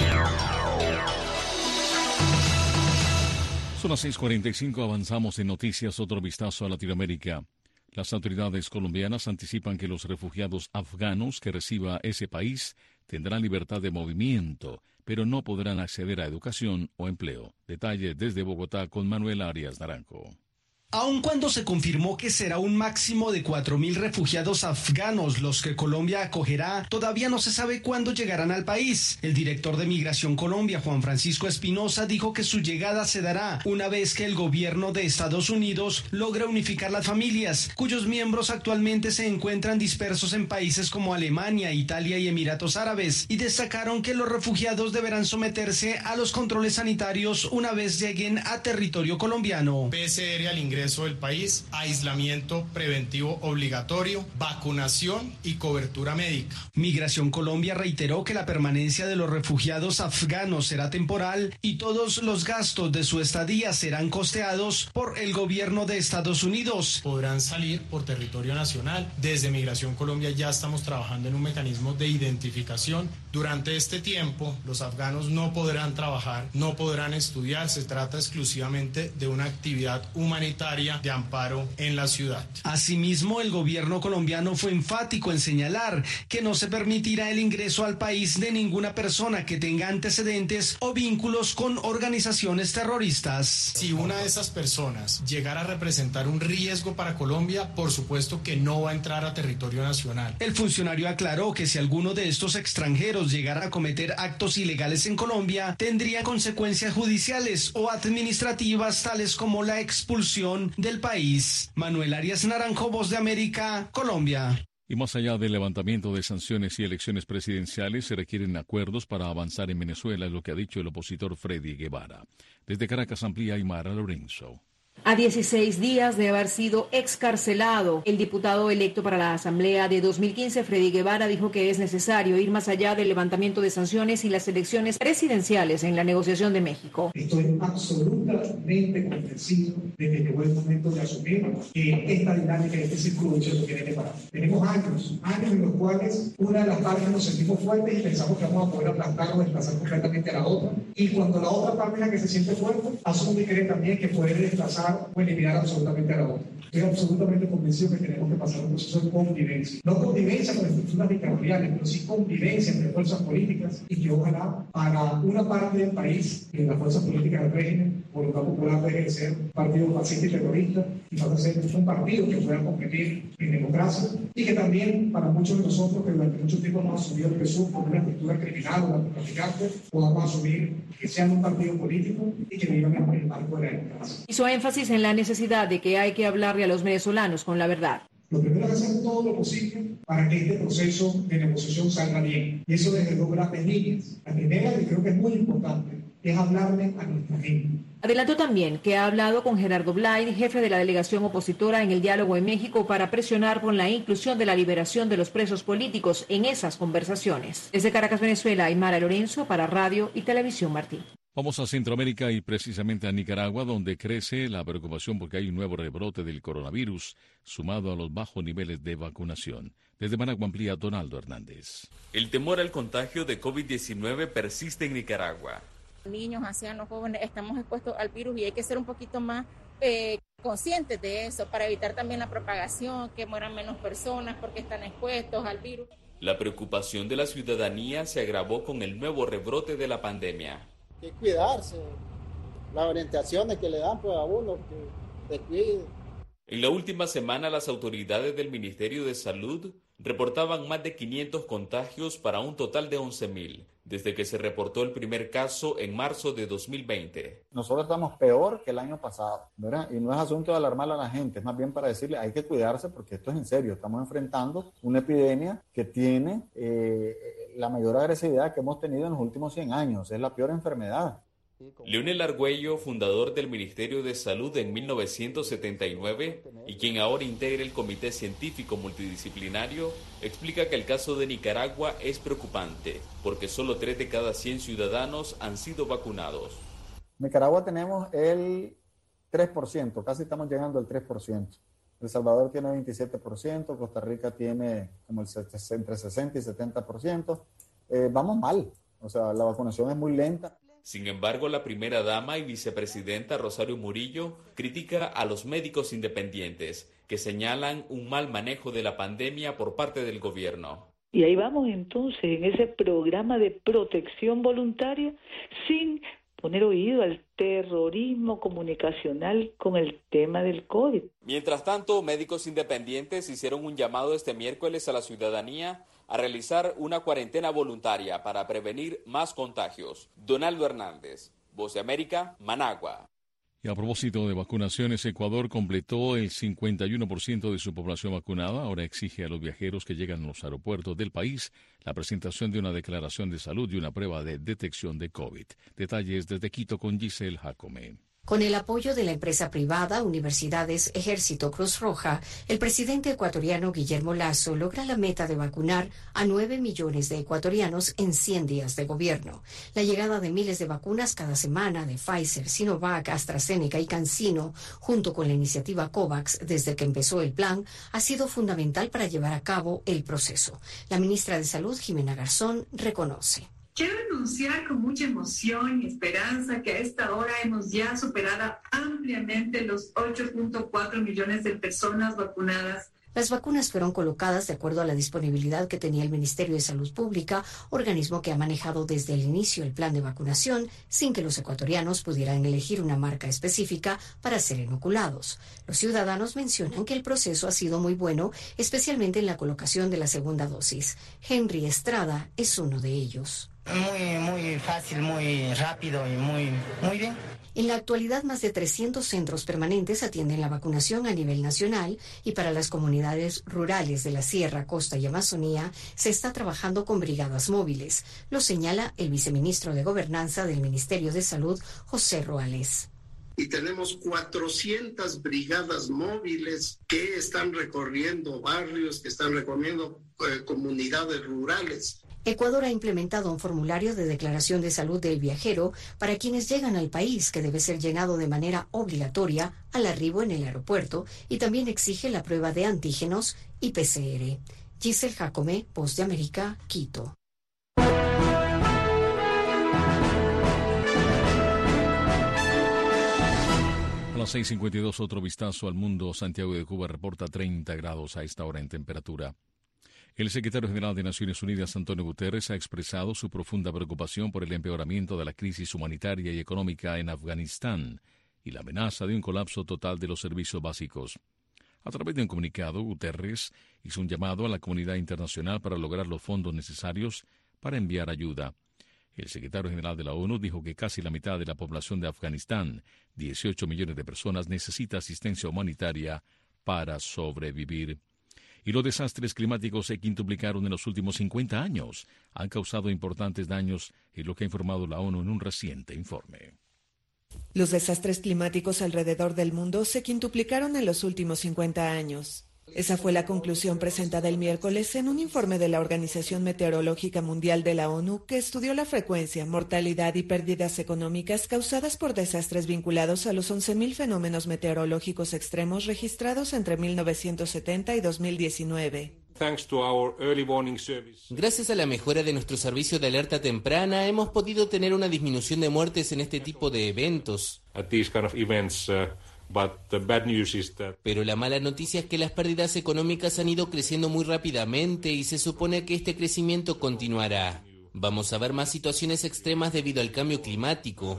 Son las seis cuarenta y cinco, avanzamos en noticias, otro vistazo a Latinoamérica. Las autoridades colombianas anticipan que los refugiados afganos que reciba ese país tendrán libertad de movimiento, pero no podrán acceder a educación o empleo. Detalle desde Bogotá con Manuel Arias Naranjo. Aun cuando se confirmó que será un máximo de cuatro mil refugiados afganos los que Colombia acogerá, todavía no se sabe cuándo llegarán al país. El director de Migración Colombia, Juan Francisco Espinosa, dijo que su llegada se dará una vez que el gobierno de Estados Unidos logre unificar las familias, cuyos miembros actualmente se encuentran dispersos en países como Alemania, Italia y Emiratos Árabes, y destacaron que los refugiados deberán someterse a los controles sanitarios una vez lleguen a territorio colombiano. P C R al ingreso del país, aislamiento preventivo obligatorio, vacunación y cobertura médica. Migración Colombia reiteró que la permanencia de los refugiados afganos será temporal y todos los gastos de su estadía serán costeados por el gobierno de Estados Unidos. Podrán salir por territorio nacional. Desde Migración Colombia ya estamos trabajando en un mecanismo de identificación. Durante este tiempo, los afganos no podrán trabajar, no podrán estudiar. Se trata exclusivamente de una actividad humanitaria de amparo en la ciudad. Asimismo, el gobierno colombiano fue enfático en señalar que no se permitirá el ingreso al país de ninguna persona que tenga antecedentes o vínculos con organizaciones terroristas. Si una de esas personas llegara a representar un riesgo para Colombia, por supuesto que no va a entrar a territorio nacional. El funcionario aclaró que si alguno de estos extranjeros llegara a cometer actos ilegales en Colombia, tendría consecuencias judiciales o administrativas tales como la expulsión del país. Manuel Arias Naranjo, Voz de América, Colombia. Y más allá del levantamiento de sanciones y elecciones presidenciales, se requieren acuerdos para avanzar en Venezuela, es lo que ha dicho el opositor Freddy Guevara. Desde Caracas amplía Aymara Lorenzo. A dieciséis días de haber sido excarcelado, el diputado electo para la Asamblea de dos mil quince, Freddy Guevara, dijo que es necesario ir más allá del levantamiento de sanciones y las elecciones presidenciales en la negociación de México. Estoy absolutamente convencido de que llegó el momento de asumir que esta dinámica y este círculo vicioso tiene que parar. Tenemos años, años en los cuales una de las partes nos sentimos fuertes y pensamos que vamos a poder aplastar o desplazar completamente a la otra. Y cuando la otra parte es la que se siente fuerte, asume que cree también que puede desplazar o eliminar absolutamente a la otra. Estoy absolutamente convencido que tenemos que pasar un proceso de convivencia. No convivencia con estructuras dictatoriales, pero sí convivencia entre fuerzas políticas, y que ojalá para una parte del país, que las fuerzas políticas del régimen, Voluntad Popular, deje de ser un partido fascista y terrorista y pase a ser un partido que pueda competir en democracia, y que también para muchos de nosotros que durante mucho tiempo hemos asumido el Jesús como una estructura criminal o narcotraficante, podamos asumir que sean un partido político y que vivan en el marco de la democracia. Hizo énfasis en la necesidad de que hay que hablarle a los venezolanos con la verdad. Lo primero es hacer todo lo posible para que este proceso de negociación salga bien. Y eso desde dos grandes líneas. La primera, que creo que es muy importante, es hablarle a nuestra gente. Adelantó también que ha hablado con Gerardo Blay, jefe de la delegación opositora en el diálogo en México, para presionar por la inclusión de la liberación de los presos políticos en esas conversaciones. Desde Caracas, Venezuela, Aymara Lorenzo para Radio y Televisión Martí. Vamos a Centroamérica y precisamente a Nicaragua, donde crece la preocupación porque hay un nuevo rebrote del coronavirus, sumado a los bajos niveles de vacunación. Desde Managua amplía Donaldo Hernández. El temor al contagio de COVID diecinueve persiste en Nicaragua. Niños, ancianos, jóvenes, estamos expuestos al virus y hay que ser un poquito más eh, conscientes de eso para evitar también la propagación, que mueran menos personas porque están expuestos al virus. La preocupación de la ciudadanía se agravó con el nuevo rebrote de la pandemia. Que cuidarse, las orientaciones que le dan pues a uno, que se cuide. En la última semana las autoridades del Ministerio de Salud reportaban más de quinientos contagios para un total de once mil. desde que se reportó el primer caso en marzo de dos mil veinte. Nosotros estamos peor que el año pasado, ¿verdad? Y no es asunto de alarmar a la gente, es más bien para decirle hay que cuidarse porque esto es en serio. Estamos enfrentando una epidemia que tiene eh, la mayor agresividad que hemos tenido en los últimos cien años. Es la peor enfermedad. Leonel Argüello, fundador del Ministerio de Salud en mil novecientos setenta y nueve y quien ahora integra el Comité Científico Multidisciplinario, explica que el caso de Nicaragua es preocupante porque solo tres de cada cien ciudadanos han sido vacunados. En Nicaragua tenemos el tres por ciento, casi estamos llegando al tres por ciento. El Salvador tiene veintisiete por ciento, Costa Rica tiene como el entre sesenta y setenta por ciento. Eh, vamos mal, o sea, la vacunación es muy lenta. Sin embargo, la primera dama y vicepresidenta Rosario Murillo critica a los médicos independientes que señalan un mal manejo de la pandemia por parte del gobierno. Y ahí vamos entonces en ese programa de protección voluntaria sin poner oído al terrorismo comunicacional con el tema del COVID. Mientras tanto, médicos independientes hicieron un llamado este miércoles a la ciudadanía a realizar una cuarentena voluntaria para prevenir más contagios. Donaldo Hernández, Voz de América, Managua. Y a propósito de vacunaciones, Ecuador completó el cincuenta y uno por ciento de su población vacunada. Ahora exige a los viajeros que llegan a los aeropuertos del país la presentación de una declaración de salud y una prueba de detección de COVID. Detalles desde Quito con Giselle Jacome. Con el apoyo de la empresa privada, universidades, ejército, Cruz Roja, el presidente ecuatoriano Guillermo Lasso logra la meta de vacunar a nueve millones de ecuatorianos en cien días de gobierno. La llegada de miles de vacunas cada semana de Pfizer, Sinovac, AstraZeneca y CanSino, junto con la iniciativa COVAX desde que empezó el plan, ha sido fundamental para llevar a cabo el proceso. La ministra de Salud, Jimena Garzón, reconoce. Quiero anunciar con mucha emoción y esperanza que a esta hora hemos ya superado ampliamente los ocho punto cuatro millones de personas vacunadas. Las vacunas fueron colocadas de acuerdo a la disponibilidad que tenía el Ministerio de Salud Pública, organismo que ha manejado desde el inicio el plan de vacunación sin que los ecuatorianos pudieran elegir una marca específica para ser inoculados. Los ciudadanos mencionan que el proceso ha sido muy bueno, especialmente en la colocación de la segunda dosis. Henry Estrada es uno de ellos. Muy, muy fácil, muy rápido y muy, muy bien. En la actualidad, más de trescientos centros permanentes atienden la vacunación a nivel nacional y para las comunidades rurales de la Sierra, Costa y Amazonía se está trabajando con brigadas móviles. Lo señala el viceministro de Gobernanza del Ministerio de Salud, José Roales. Y tenemos cuatrocientas brigadas móviles que están recorriendo barrios, que están recorriendo eh, comunidades rurales. Ecuador ha implementado un formulario de declaración de salud del viajero para quienes llegan al país que debe ser llenado de manera obligatoria al arribo en el aeropuerto y también exige la prueba de antígenos y P C R. Giselle Jacome, Voz de América, Quito. A las seis cincuenta y dos, otro vistazo al mundo. Santiago de Cuba reporta treinta grados a esta hora en temperatura. El secretario general de Naciones Unidas, Antonio Guterres, ha expresado su profunda preocupación por el empeoramiento de la crisis humanitaria y económica en Afganistán y la amenaza de un colapso total de los servicios básicos. A través de un comunicado, Guterres hizo un llamado a la comunidad internacional para lograr los fondos necesarios para enviar ayuda. El secretario general de la ONU dijo que casi la mitad de la población de Afganistán, dieciocho millones de personas, necesita asistencia humanitaria para sobrevivir. Y los desastres climáticos se quintuplicaron en los últimos cincuenta años. Han causado importantes daños, es lo que ha informado la ONU en un reciente informe. Los desastres climáticos alrededor del mundo se quintuplicaron en los últimos cincuenta años. Esa fue la conclusión presentada el miércoles en un informe de la Organización Meteorológica Mundial de la ONU que estudió la frecuencia, mortalidad y pérdidas económicas causadas por desastres vinculados a los once mil fenómenos meteorológicos extremos registrados entre mil novecientos setenta y dos mil diecinueve. Gracias a la mejora de nuestro servicio de alerta temprana, hemos podido tener una disminución de muertes en este tipo de eventos. Pero la mala noticia es que las pérdidas económicas han ido creciendo muy rápidamente y se supone que este crecimiento continuará. Vamos a ver más situaciones extremas debido al cambio climático.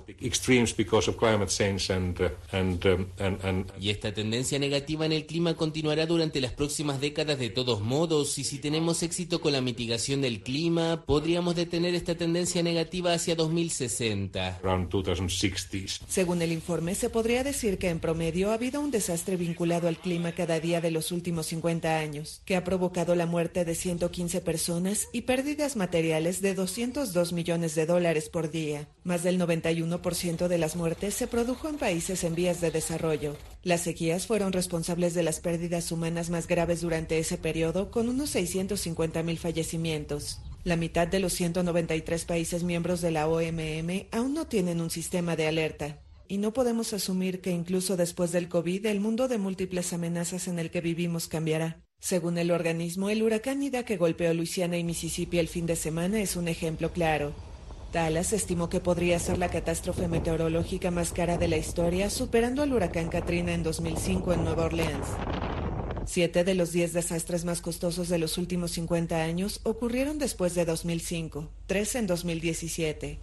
Y esta tendencia negativa en el clima continuará durante las próximas décadas de todos modos, y si tenemos éxito con la mitigación del clima, podríamos detener esta tendencia negativa hacia dos mil sesenta. Según el informe, se podría decir que en promedio ha habido un desastre vinculado al clima cada día de los últimos cincuenta años, que ha provocado la muerte de ciento quince personas y pérdidas materiales de doscientos dos millones de dólares por día. Más del noventa y uno por ciento de las muertes se produjo en países en vías de desarrollo. Las sequías fueron responsables de las pérdidas humanas más graves durante ese periodo, con unos seiscientos cincuenta mil fallecimientos. La mitad de los ciento noventa y tres países miembros de la O M M aún no tienen un sistema de alerta. Y no podemos asumir que incluso después del COVID, el mundo de múltiples amenazas en el que vivimos cambiará. Según el organismo, el huracán Ida que golpeó Luisiana y Mississippi el fin de semana es un ejemplo claro. Dallas estimó que podría ser la catástrofe meteorológica más cara de la historia, superando al huracán Katrina en dos mil cinco en Nueva Orleans. Siete de los diez desastres más costosos de los últimos cincuenta años ocurrieron después de dos mil cinco, tres en dos mil diecisiete.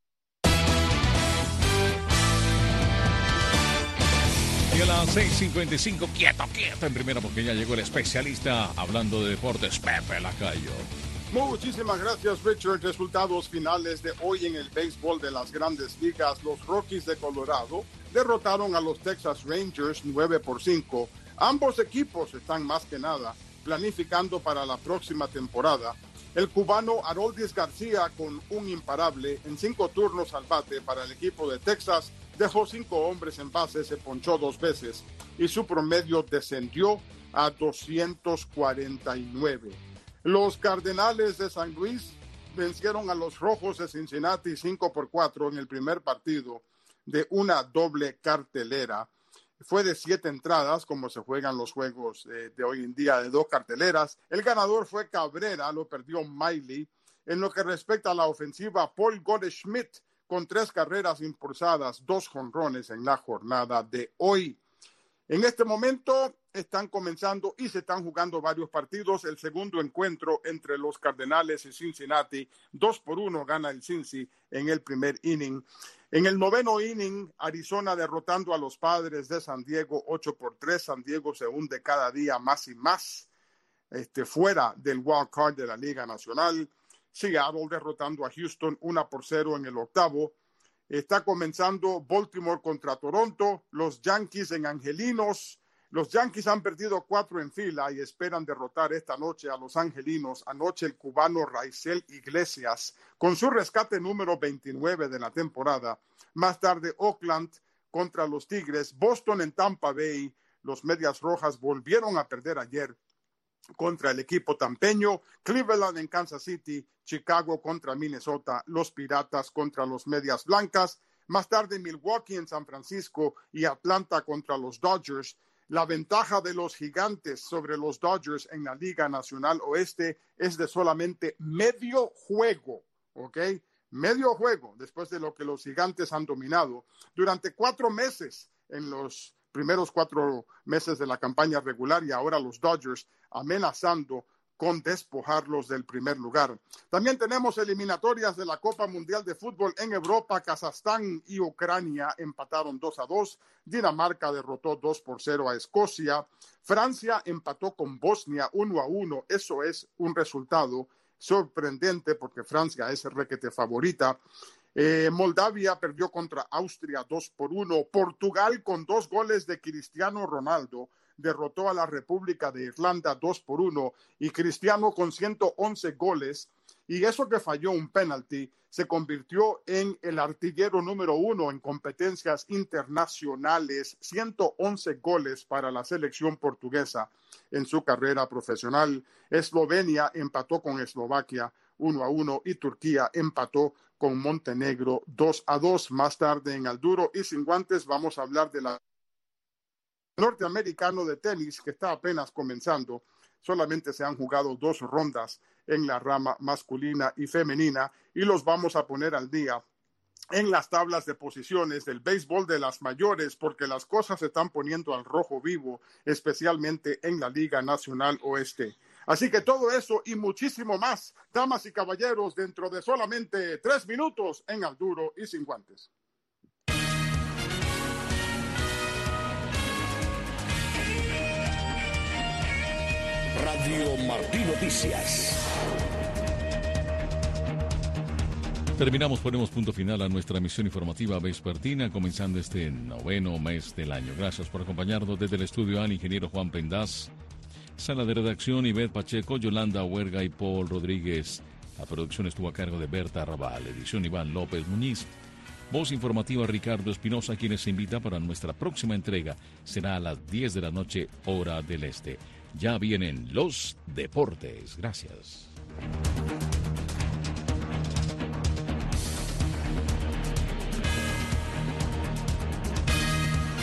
Y a las seis cincuenta y cinco, quieto, quieto en primera, porque ya llegó el especialista hablando de deportes, Pepe Lacayo. Muchísimas gracias, Richard. Resultados finales de hoy en el béisbol de las Grandes Ligas. Los Rockies de Colorado derrotaron a los Texas Rangers nueve por cinco. Ambos equipos están más que nada planificando para la próxima temporada. El cubano Aroldis García, con un imparable en cinco turnos al bate para el equipo de Texas, dejó cinco hombres en base, se ponchó dos veces y su promedio descendió a doscientos cuarenta y nueve. Los Cardenales de San Luis vencieron a los Rojos de Cincinnati cinco por cuatro en el primer partido de una doble cartelera. Fue de siete entradas, como se juegan los juegos eh, de hoy en día, de dos carteleras. El ganador fue Cabrera, lo perdió Miley. En lo que respecta a la ofensiva, Paul Goldschmidt, con tres carreras impulsadas, dos jonrones en la jornada de hoy. En este momento están comenzando y se están jugando varios partidos. El segundo encuentro entre los Cardenales y Cincinnati, dos por uno gana el Cincy en el primer inning. En el noveno inning, Arizona derrotando a los Padres de San Diego ocho por tres. San Diego se hunde cada día más y más este, fuera del wild card de la Liga Nacional. Seattle derrotando a Houston uno por cero en el octavo. Está comenzando Baltimore contra Toronto. Los Yankees en Angelinos. Los Yankees han perdido cuatro en fila y esperan derrotar esta noche a los Angelinos. Anoche el cubano Raisel Iglesias con su rescate número veintinueve de la temporada. Más tarde Oakland contra los Tigres. Boston en Tampa Bay. Los Medias Rojas volvieron a perder ayer contra el equipo tampeño. Cleveland en Kansas City, Chicago contra Minnesota, los Piratas contra los Medias Blancas. Más tarde Milwaukee en San Francisco y Atlanta contra los Dodgers. La ventaja de los Gigantes sobre los Dodgers en la Liga Nacional Oeste es de solamente medio juego, ¿ok? Medio juego, después de lo que los Gigantes han dominado durante cuatro meses en los primeros cuatro meses de la campaña regular, y ahora los Dodgers amenazando con despojarlos del primer lugar. También tenemos eliminatorias de la Copa Mundial de Fútbol en Europa. Kazajstán y Ucrania empataron dos a dos. Dinamarca derrotó dos por cero a Escocia. Francia empató con Bosnia uno a uno. Eso es un resultado sorprendente porque Francia es requete favorita. Eh, Moldavia perdió contra Austria dos por uno. Portugal, con dos goles de Cristiano Ronaldo, derrotó a la República de Irlanda dos por uno, y Cristiano, con ciento once goles, y eso que falló un penalti, se convirtió en el artillero número uno en competencias internacionales. ciento once goles para la selección portuguesa en su carrera profesional. Eslovenia empató con Eslovaquia uno a uno y Turquía empató con Montenegro dos a dos. Más tarde en Al Duro y Sin Guantes vamos a hablar de la norteamericano de tenis, que está apenas comenzando. Solamente se han jugado dos rondas en la rama masculina y femenina, y los vamos a poner al día en las tablas de posiciones del béisbol de las mayores, porque las cosas se están poniendo al rojo vivo, especialmente en la Liga Nacional Oeste. Así que todo eso y muchísimo más, damas y caballeros, dentro de solamente tres minutos en Al Duro y Sin Guantes. Radio Martí Noticias. Terminamos, ponemos punto final a nuestra emisión informativa vespertina, comenzando este noveno mes del año. Gracias por acompañarnos desde el estudio al ingeniero Juan Pendaz, sala de redacción Ivette Pacheco, Yolanda Huerga y Paul Rodríguez. La producción estuvo a cargo de Berta Raval, edición Iván López Muñiz. Voz informativa Ricardo Espinosa, quienes se invita para nuestra próxima entrega. Será a las diez de la noche, hora del este. Ya vienen los deportes. Gracias.